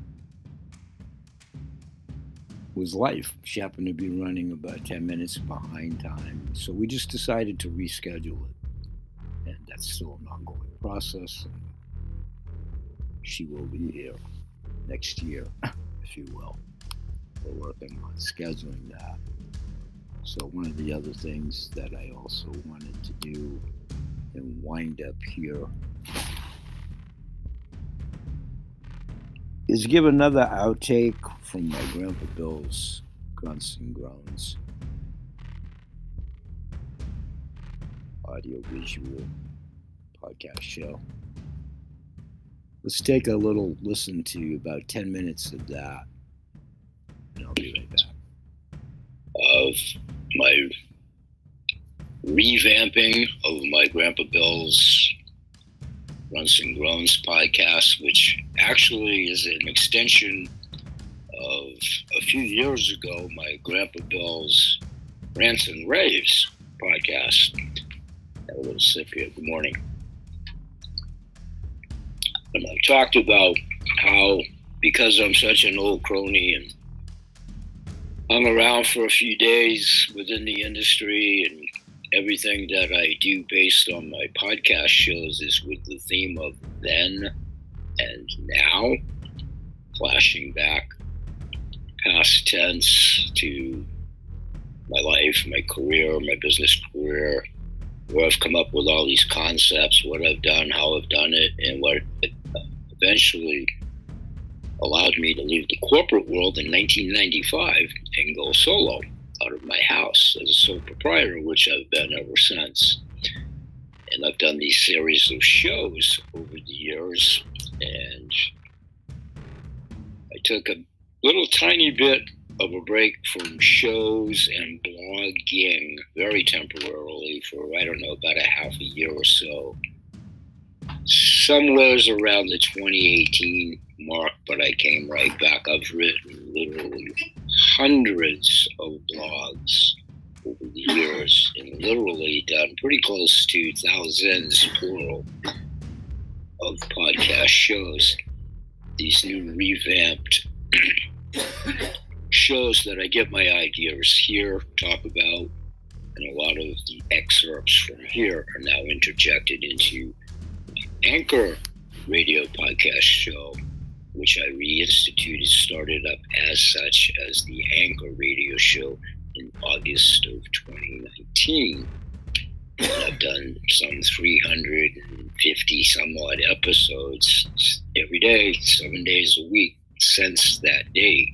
E: was life. She happened to be running about ten minutes behind time, so we just decided to reschedule it, and that's still an ongoing process. And she will be here next year, if you will. We're working on scheduling that. So one of the other things that I also wanted to do and wind up here is give another outtake from my Grandpa Bill's Grunts and Groans audio-visual podcast show. Let's take a little listen to about ten minutes of that, and I'll be right back. Of my revamping of my Grandpa Bill's Grunts and Groans podcast, which actually is an extension of a few years ago, my Grandpa Bill's Rants and Raves podcast. Have a little sip here. Good morning. And I've talked about how, because I'm such an old crony and hung around for a few days within the industry, and everything that I do based on my podcast shows is with the theme of then and now, flashing back past tense to my life, my career, my business career, where I've come up with all these concepts, what I've done, how I've done it, and what eventually allowed me to leave the corporate world in nineteen ninety-five and go solo out of my house as a sole proprietor, which I've been ever since. And I've done these series of shows over the years, and I took a little tiny bit of a break from shows and blogging very temporarily for, I don't know, about a half a year or so. somewhere around the twenty eighteen mark, but I came right back. I've written literally hundreds of blogs over the years and literally done pretty close to thousands, plural, of podcast shows. These new revamped shows that I get my ideas here, talk about, and a lot of the excerpts from here are now interjected into my Anchor radio podcast show, which I reinstituted, started up as such as the Anchor radio show in August of twenty nineteen. And I've done some three hundred fifty some odd episodes every day, seven days a week since that date.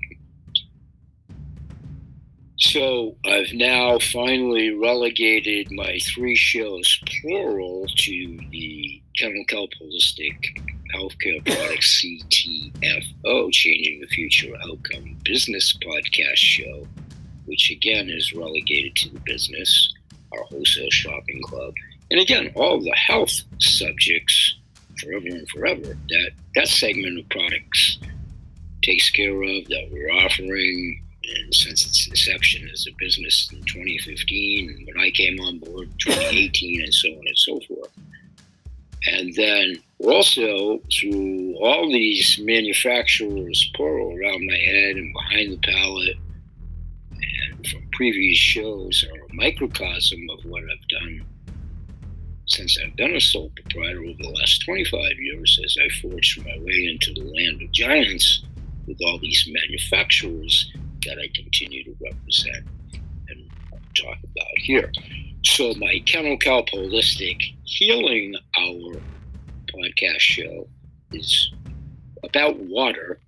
E: So I've now finally relegated my three shows, plural, to the Kennel Kelp Holistic Healthcare Products, C T F O, Changing the Future Outcome Business podcast show, which again is relegated to the business, our wholesale shopping club. And again, all the health subjects forever and forever that that segment of products takes care of, that we're offering. And since its inception as a business in twenty fifteen, and when I came on board in twenty eighteen, and so on and so forth. And then also through all these manufacturers, plural, around my head and behind the palette, and from previous shows are a microcosm of what I've done since I've been a sole proprietor over the last twenty-five years as I forged my way into the land of giants with all these manufacturers that I continue to represent and talk about here. So my Kennel Kelp Holistic Healing Hour podcast show is about water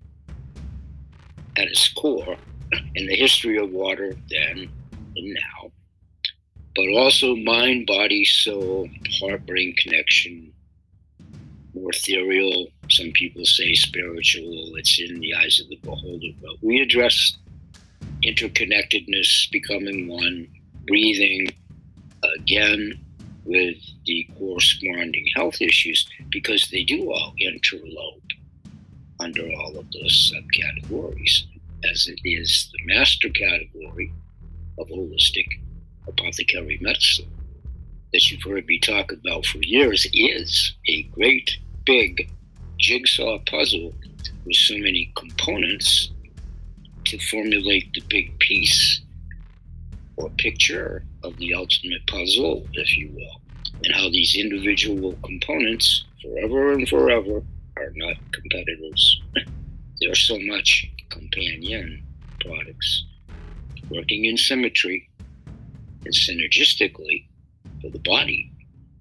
E: at its core and the history of water then and now, but also mind, body, soul, heart-brain connection, more ethereal, some people say spiritual, it's in the eyes of the beholder, but we address interconnectedness, becoming one, breathing, again, with the corresponding health issues, because they do all interlope under all of those subcategories, as it is the master category of holistic apothecary medicine that you've heard me talk about for years is a great big jigsaw puzzle with so many components to formulate the big piece or picture of the ultimate puzzle, if you will, and how these individual components forever and forever are not competitors. They're so much companion products working in symmetry and synergistically for the body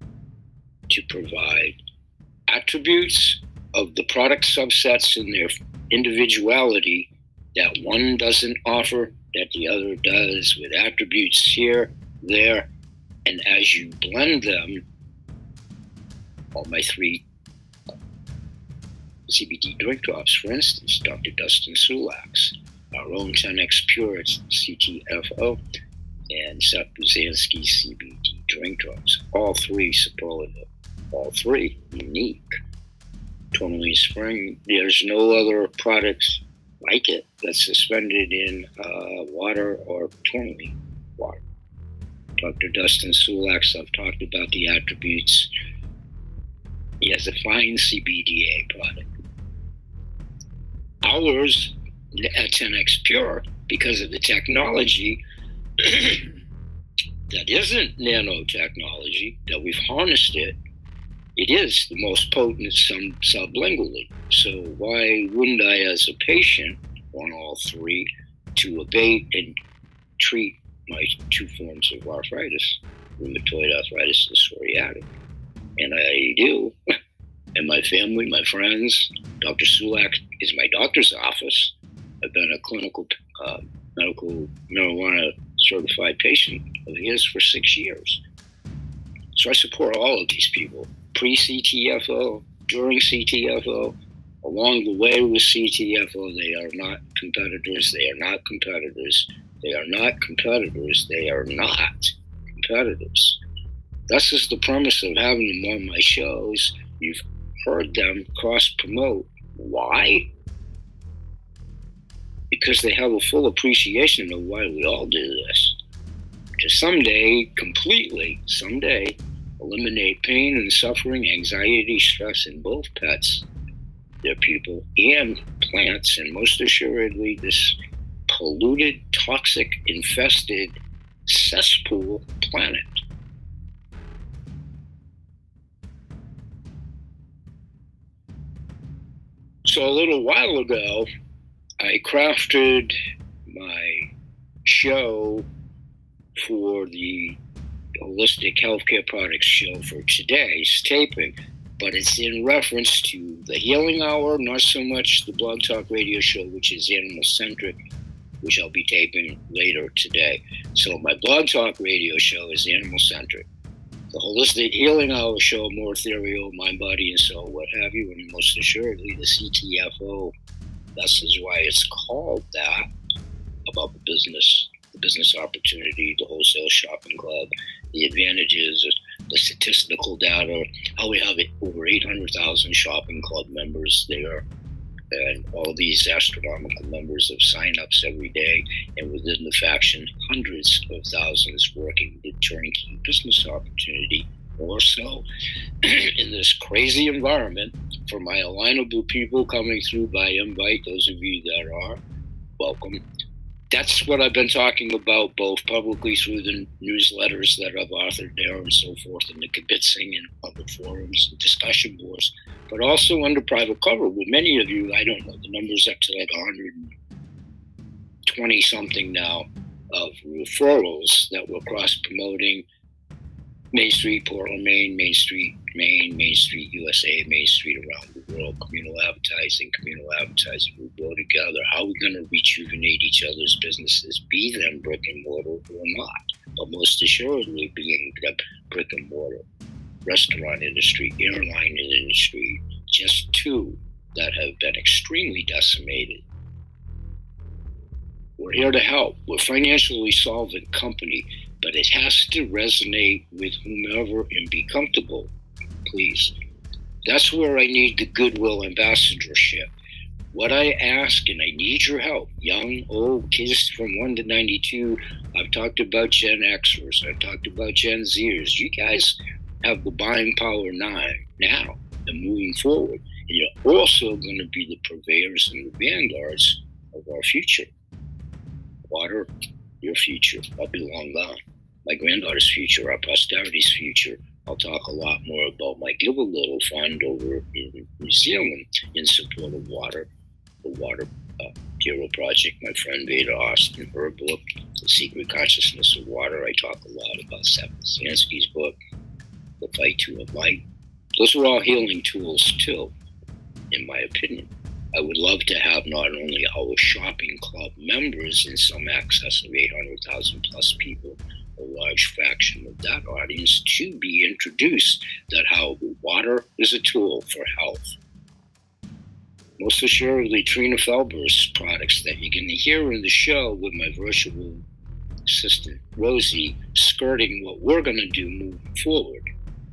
E: to provide attributes of the product subsets in their individuality that one doesn't offer, that the other does, with attributes here, there, and as you blend them, all my three C B D drink drops, for instance, Doctor Dustin Sulak's, our own ten X Pure, C T F O, and Seth Buzansky's C B D drink drops, all three superlative, all three unique. Tourmaline Spring, there's no other products like it that's suspended in uh, water or tourmaline water. Doctor Dustin Sulak's, I've talked about the attributes. He has a fine C B D A product. Ours at ten X Pure, because of the technology that isn't nanotechnology, that we've harnessed it, it is the most potent sub- sublingually. So why wouldn't I, as a patient on all three, to abate and treat my two forms of arthritis, rheumatoid arthritis and psoriatic? And I do. And my family, my friends, Doctor Sulak is my doctor's office. I've been a clinical uh, medical marijuana certified patient of his for six years. So I support all of these people, pre-C T F O, during C T F O, along the way with C T F O. They are not competitors. They are not competitors. They are not competitors. They are not competitors. This is the premise of having them on my shows, You've heard them cross-promote. Why? Because they have a full appreciation of why we all do this. To someday, completely, someday, eliminate pain and suffering, anxiety, stress in both pets, their people, and plants, and most assuredly, this polluted, toxic, infested cesspool planet. So a little while ago, I crafted my show for the Holistic Healthcare Products show for today's taping, but it's in reference to the Healing Hour, not so much the Blog Talk Radio show, which is animal-centric, which I'll be taping later today. So my Blog Talk Radio show is animal-centric. The Holistic Healing Hour show, more ethereal, mind, body, and soul, what have you, and most assuredly the C T F O. This is why it's called that, about the business, the business opportunity, the wholesale shopping club, the advantages, the statistical data, how we have over eight hundred thousand shopping club members there, and all these astronomical numbers of signups every day, and within the faction, hundreds of thousands working the turnkey business opportunity, or so, in this crazy environment. For my alignable people coming through by invite, those of you that are, welcome. That's what I've been talking about, both publicly through the newsletters that I've authored there and so forth, and the kibitzing and other forums and discussion boards, but also under private cover with many of you. I don't know, the number's up to like one hundred twenty something now of referrals that we're cross-promoting. Main Street, Portland, Maine, Main Street, Maine, Main Street, U S A, Main Street around the world, communal advertising, communal advertising, we go together. How are we going to rejuvenate each other's businesses, be them brick and mortar or not, but most assuredly being the brick and mortar, restaurant industry, airline industry, just two that have been extremely decimated. We're here to help. We're a financially solvent company, but it has to resonate with whomever and be comfortable, please. That's where I need the goodwill ambassadorship. What I ask, and I need your help, young, old, kids from one to ninety-two. I've talked about Gen Xers. I've talked about Gen Zers. You guys have the buying power now, now and moving forward. And you're also going to be the purveyors and the vanguards of our future. Water, your future. I'll be long gone. My granddaughter's future, our posterity's future. I'll talk a lot more about my Give a Little fund over in New Zealand in support of water, the Water uh, Hero Project. My friend Veda Austin, her book, The Secret Consciousness of Water. I talk a lot about Seth Sansky's book, The Fight to Enlighten. Those are all healing tools too, in my opinion. I would love to have not only our shopping club members in some excess of eight hundred thousand plus people, a large fraction of that audience, to be introduced that how water is a tool for health. Most assuredly, Trina Felber's products that you're going to hear in the show with my virtual assistant, Rosie, skirting what we're going to do moving forward.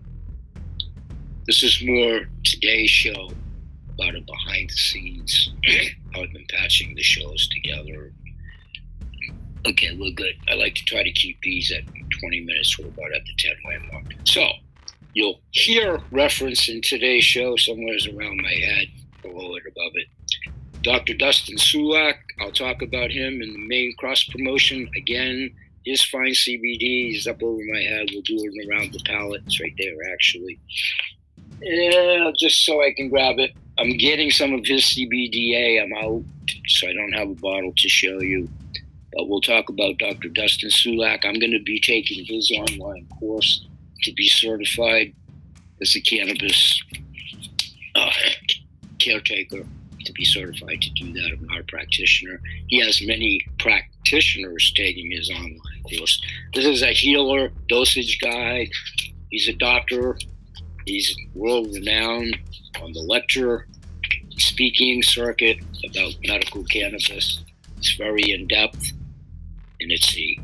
E: This is more today's show about it behind the scenes, how I've been patching the shows together. Okay, we're good. I like to try to keep these at twenty minutes. We're about at the ten minute mark. So you'll hear reference in today's show, somewhere around my head, below it, above it. Doctor Dustin Sulak, I'll talk about him in the main cross promotion. Again, his fine C B D is up over my head. We'll do it around the palate. It's right there, actually. Yeah, just so I can grab it. I'm getting some of his C B D A. I'm out, so I don't have a bottle to show you. But we'll talk about Doctor Dustin Sulak. I'm going to be taking his online course to be certified as a cannabis uh, caretaker, to be certified to do that. I'm not a practitioner. He has many practitioners taking his online course. This is a healer, dosage guide. He's a doctor. He's world-renowned on the lecture, speaking circuit about medical cannabis. It's very in-depth, and it's a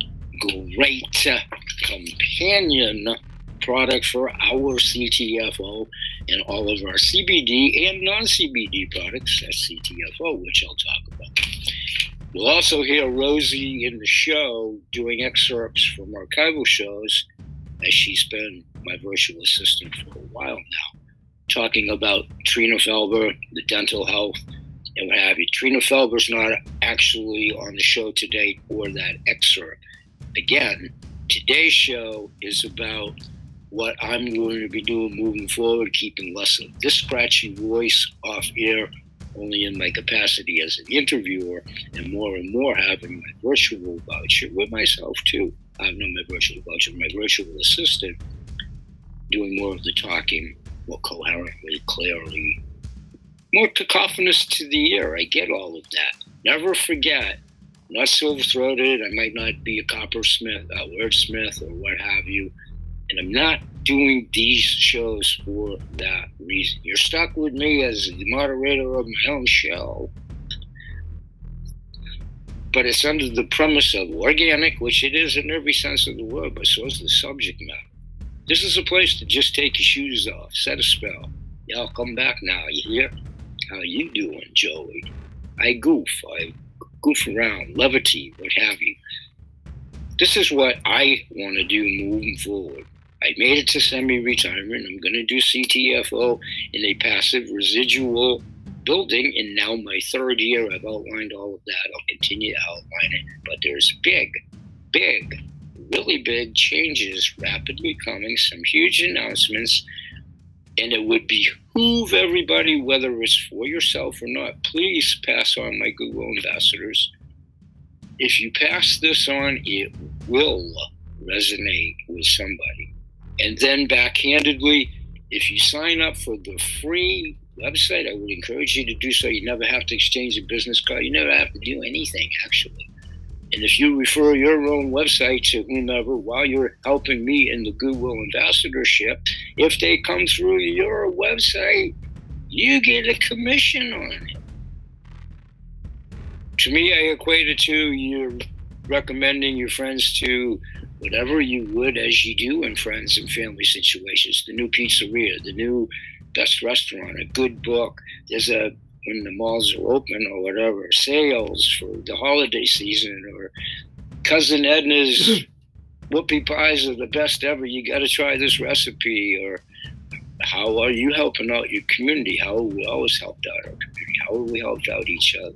E: great uh, companion product for our C T F O. and all of our C B D and non-C B D products at C T F O, which I'll talk about. We'll also hear Rosie in the show doing excerpts from archival shows, as she's been my virtual assistant for a while now, talking about Trina Felber, the dental health, and what have you. Trina Felber's not actually on the show today or that excerpt. Again, today's show is about what I'm going to be doing moving forward, keeping less of this scratchy voice off air, only in my capacity as an interviewer, and more and more having my virtual voucher with myself too. I have no my virtual voucher, my virtual assistant, doing more of the talking, more coherently, clearly, more cacophonous to the ear. I get all of that. Never forget, not silver-throated. I might not be a coppersmith, a wordsmith, or what have you. And I'm not doing these shows for that reason. You're stuck with me as the moderator of my own show. But it's under the premise of organic, which it is in every sense of the word, but so is the subject matter. This is a place to just take your shoes off, set a spell. Y'all come back now, you hear? How you doing, Joey? I goof, I goof around, levity, what have you. This is what I want to do moving forward. I made it to semi-retirement. I'm going to do C T F O in a passive residual building, and now my third year. I've outlined all of that. I'll continue to outline it, but there's big, big, really big changes rapidly coming, some huge announcements, and it would behoove everybody, whether it's for yourself or not, please pass on my Google ambassadors. If you pass this on, it will resonate with somebody. And then backhandedly, if you sign up for the free website, I would encourage you to do so. You never have to exchange a business card. You never have to do anything, actually. And if you refer your own website to whomever while you're helping me in the Goodwill ambassadorship, if they come through your website, you get a commission on it. To me, I equate it to you recommending your friends to whatever you would as you do in friends and family situations. The new pizzeria, the new best restaurant, a good book. There's a, when the malls are open or whatever, sales for the holiday season, or Cousin Edna's whoopie pies are the best ever. You got to try this recipe. Or how are you helping out your community? How have we always helped out our community? How have we helped out each other?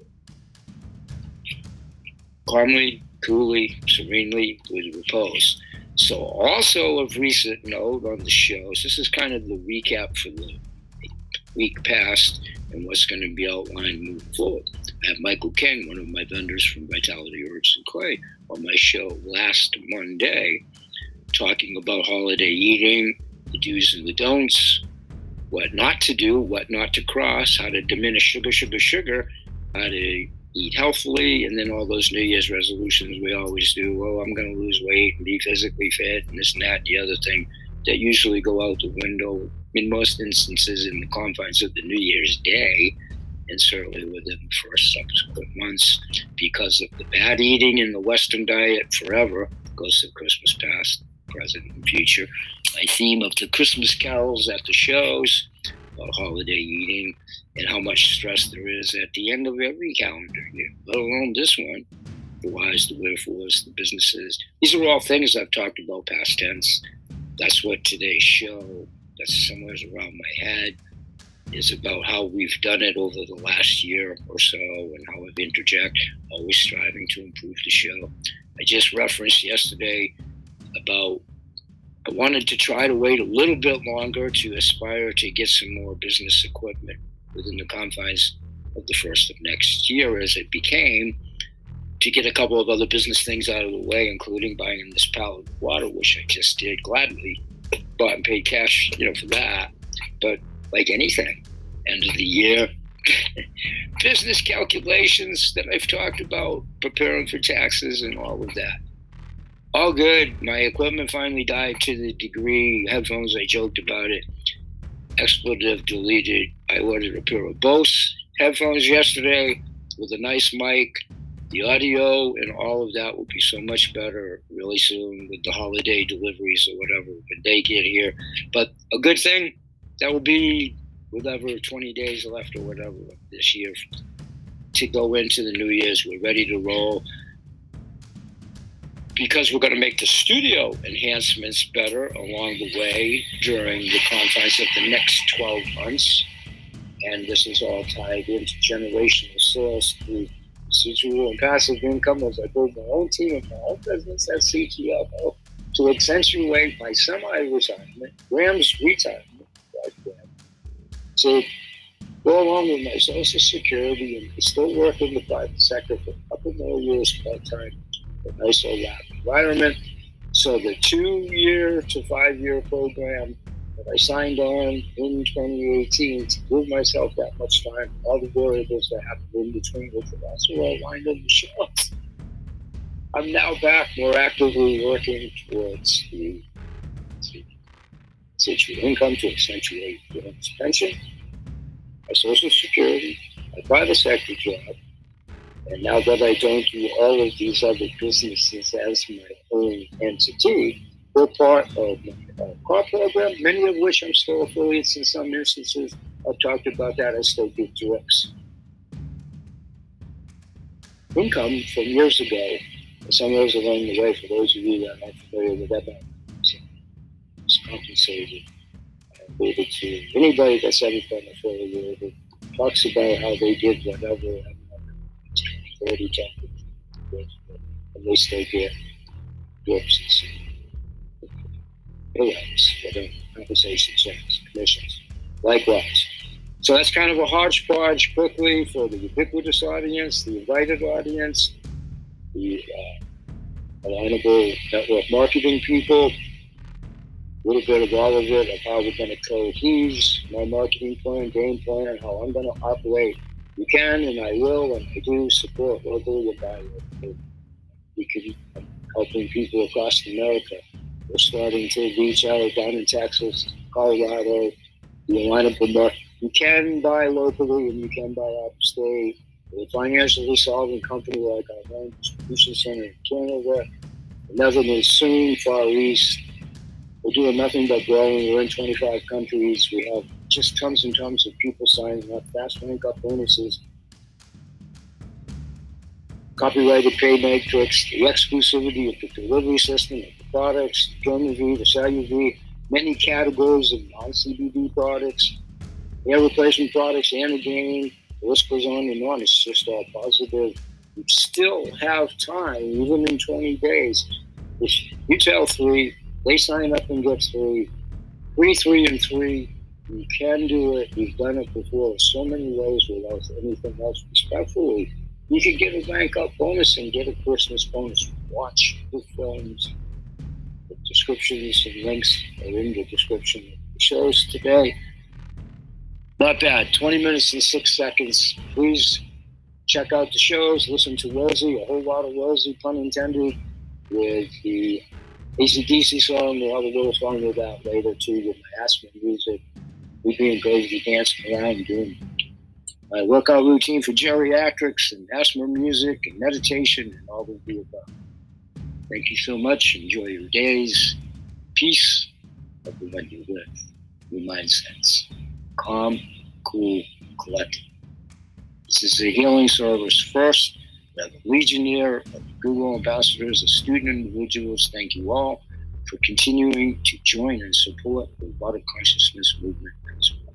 E: Calmly, coolly, serenely, with repose. So also of recent note on the shows, this is kind of the recap for the week past and what's going to be outlined moving forward. I have Michael King, one of my vendors from Vitality Herbs and Clay, on my show last Monday, talking about holiday eating, the do's and the don'ts, what not to do, what not to cross, how to diminish sugar, sugar, sugar, how to eat healthily, and then all those New Year's resolutions we always do. Oh, I'm going to lose weight and be physically fit and this and that and the other thing that usually go out the window in most instances in the confines of the New Year's Day, and certainly within the first subsequent months, because of the bad eating in the Western diet forever. Goes to Christmas past, present, and future. My theme of the Christmas carols at the shows, about holiday eating, and how much stress there is at the end of every calendar year, let alone this one. The whys, the wherefores, the businesses. These are all things I've talked about past tense. That's what today's show, that's somewhere around my head, is about how we've done it over the last year or so, and how I've interject, always striving to improve the show. I just referenced yesterday about I wanted to try to wait a little bit longer to aspire to get some more business equipment within the confines of the first of next year as it became, to get a couple of other business things out of the way, including buying this pallet of water, which I just did gladly, bought and paid cash, you know, for that. But like anything, end of the year, business calculations that I've talked about, preparing for taxes and all of that. All good. My equipment finally died to the degree, headphones, I joked about it. Expletive deleted. I ordered a pair of Bose headphones yesterday with a nice mic. The audio and all of that will be so much better really soon with the holiday deliveries or whatever when they get here. But a good thing, that will be whatever twenty days left or whatever this year to go into the New Year's. We're ready to roll because we're going to make the studio enhancements better along the way during the confines of the next twelve months. And this is all tied into generational sales through residual and passive income as I build my own team and my own business at C T F O to accentuate my semi-retirement, Graham's retirement, to go along with my Social Security and still work in the private sector for a couple more years part-time in a nice old lab environment. So the two-year to five-year program that I signed on in twenty eighteen to give myself that much time, all the variables that happen in between, which are also outlined in the show. I'm now back more actively working towards the accentuate income to accentuate Graham's pension, my Social Security, my private sector job, and now that I don't do all of these other businesses as my own entity, they're part of my uh, car program, many of which I'm still affiliates in some instances. I've talked about that. I still do drips. Income from years ago, some years along the way, for those of you that are not familiar with that, it's compensated. I'm able to, anybody that's ever been affiliated talks about how they did whatever, thirty, ten, and they still get drips and payouts, whatever, compensation checks, commissions, likewise. So that's kind of a hodgepodge quickly for the ubiquitous audience, the invited audience, the uh, alignable network marketing people, a little bit of all of it, of how we're going to cohese my marketing plan, game plan, and how I'm going to operate. You can, and I will, and I do support locally and buy locally. We can I'm helping people across America. We're starting to reach out down in Texas, Colorado, the alignable market. You can buy locally and you can buy out of state. We're a financially solvent company like our own distribution center in Canada, Netherlands soon, Far East. We're doing nothing but growing. We're in twenty-five countries. We have just tons and tons of people signing up, fast rank up bonuses, copyrighted pay matrix, the exclusivity of the delivery system, of the products, the DermaV, the CelluV, many categories of non-C B D products, hair replacement products, Anagen, the list goes on and on. It's just all positive. You still have time, even in twenty days. If you tell three, they sign up and get three, three, three, and three. You can do it. You've done it before in so many ways without anything else. Respectfully, you could get a bank up bonus and get a Christmas bonus. Watch the films. The descriptions and links are in the description of the shows today. Not bad. twenty minutes and six seconds. Please check out the shows. Listen to Rosie, a whole lot of Rosie, pun intended, with the A C D C song. We'll have a little fun with that later, too, with my Aspen music. We being crazy, dancing around, doing my workout routine for geriatrics and asthma music and meditation and all of the above. Thank you so much. Enjoy your days. Peace. Everyone you live. Your mindsets. Calm, cool, collected. This is a healing service first. We have a legionnaire of Google ambassadors, of student individuals. Thank you all for continuing to join and support the Water Consciousness movement as well.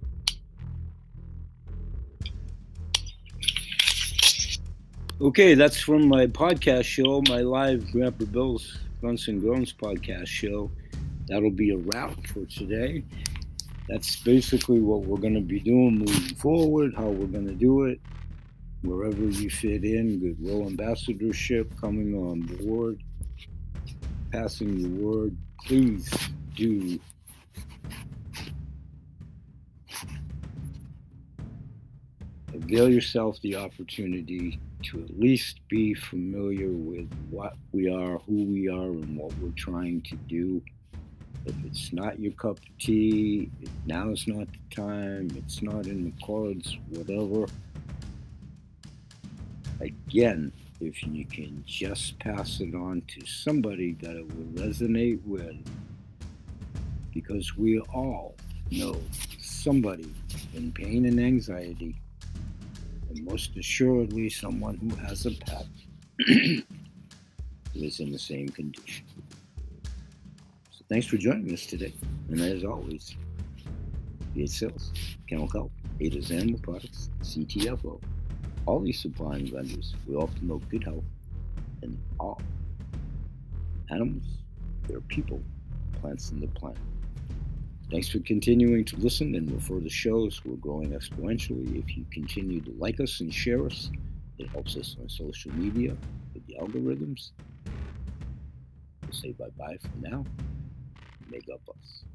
G: Okay, that's from my podcast show, my live Grandpa Bill's Grunts and Groans podcast show. That'll be a wrap for today. That's basically what we're going to be doing moving forward, how we're going to do it, wherever you fit in, Goodwill Ambassadorship coming on board, passing the word. Please do avail yourself the opportunity to at least be familiar with what we are, who we are, and what we're trying to do. If it's not your cup of tea, now's not the time, it's not in the cards, whatever. Again, if you can just pass it on to somebody that it will resonate with, because we all know somebody in pain and anxiety, and most assuredly someone who has a pet who is in the same condition. So thanks for joining us today. And as always, be it sales, Kennel Kelp, Ada's Animal Products, C T F O, all these supplying vendors, we all promote good health in all animals, their people, plants, and the planet. Thanks for continuing to listen and refer to shows. We're growing exponentially. If you continue to like us and share us, it helps us on social media with the algorithms. We'll say bye-bye for now. Make up us.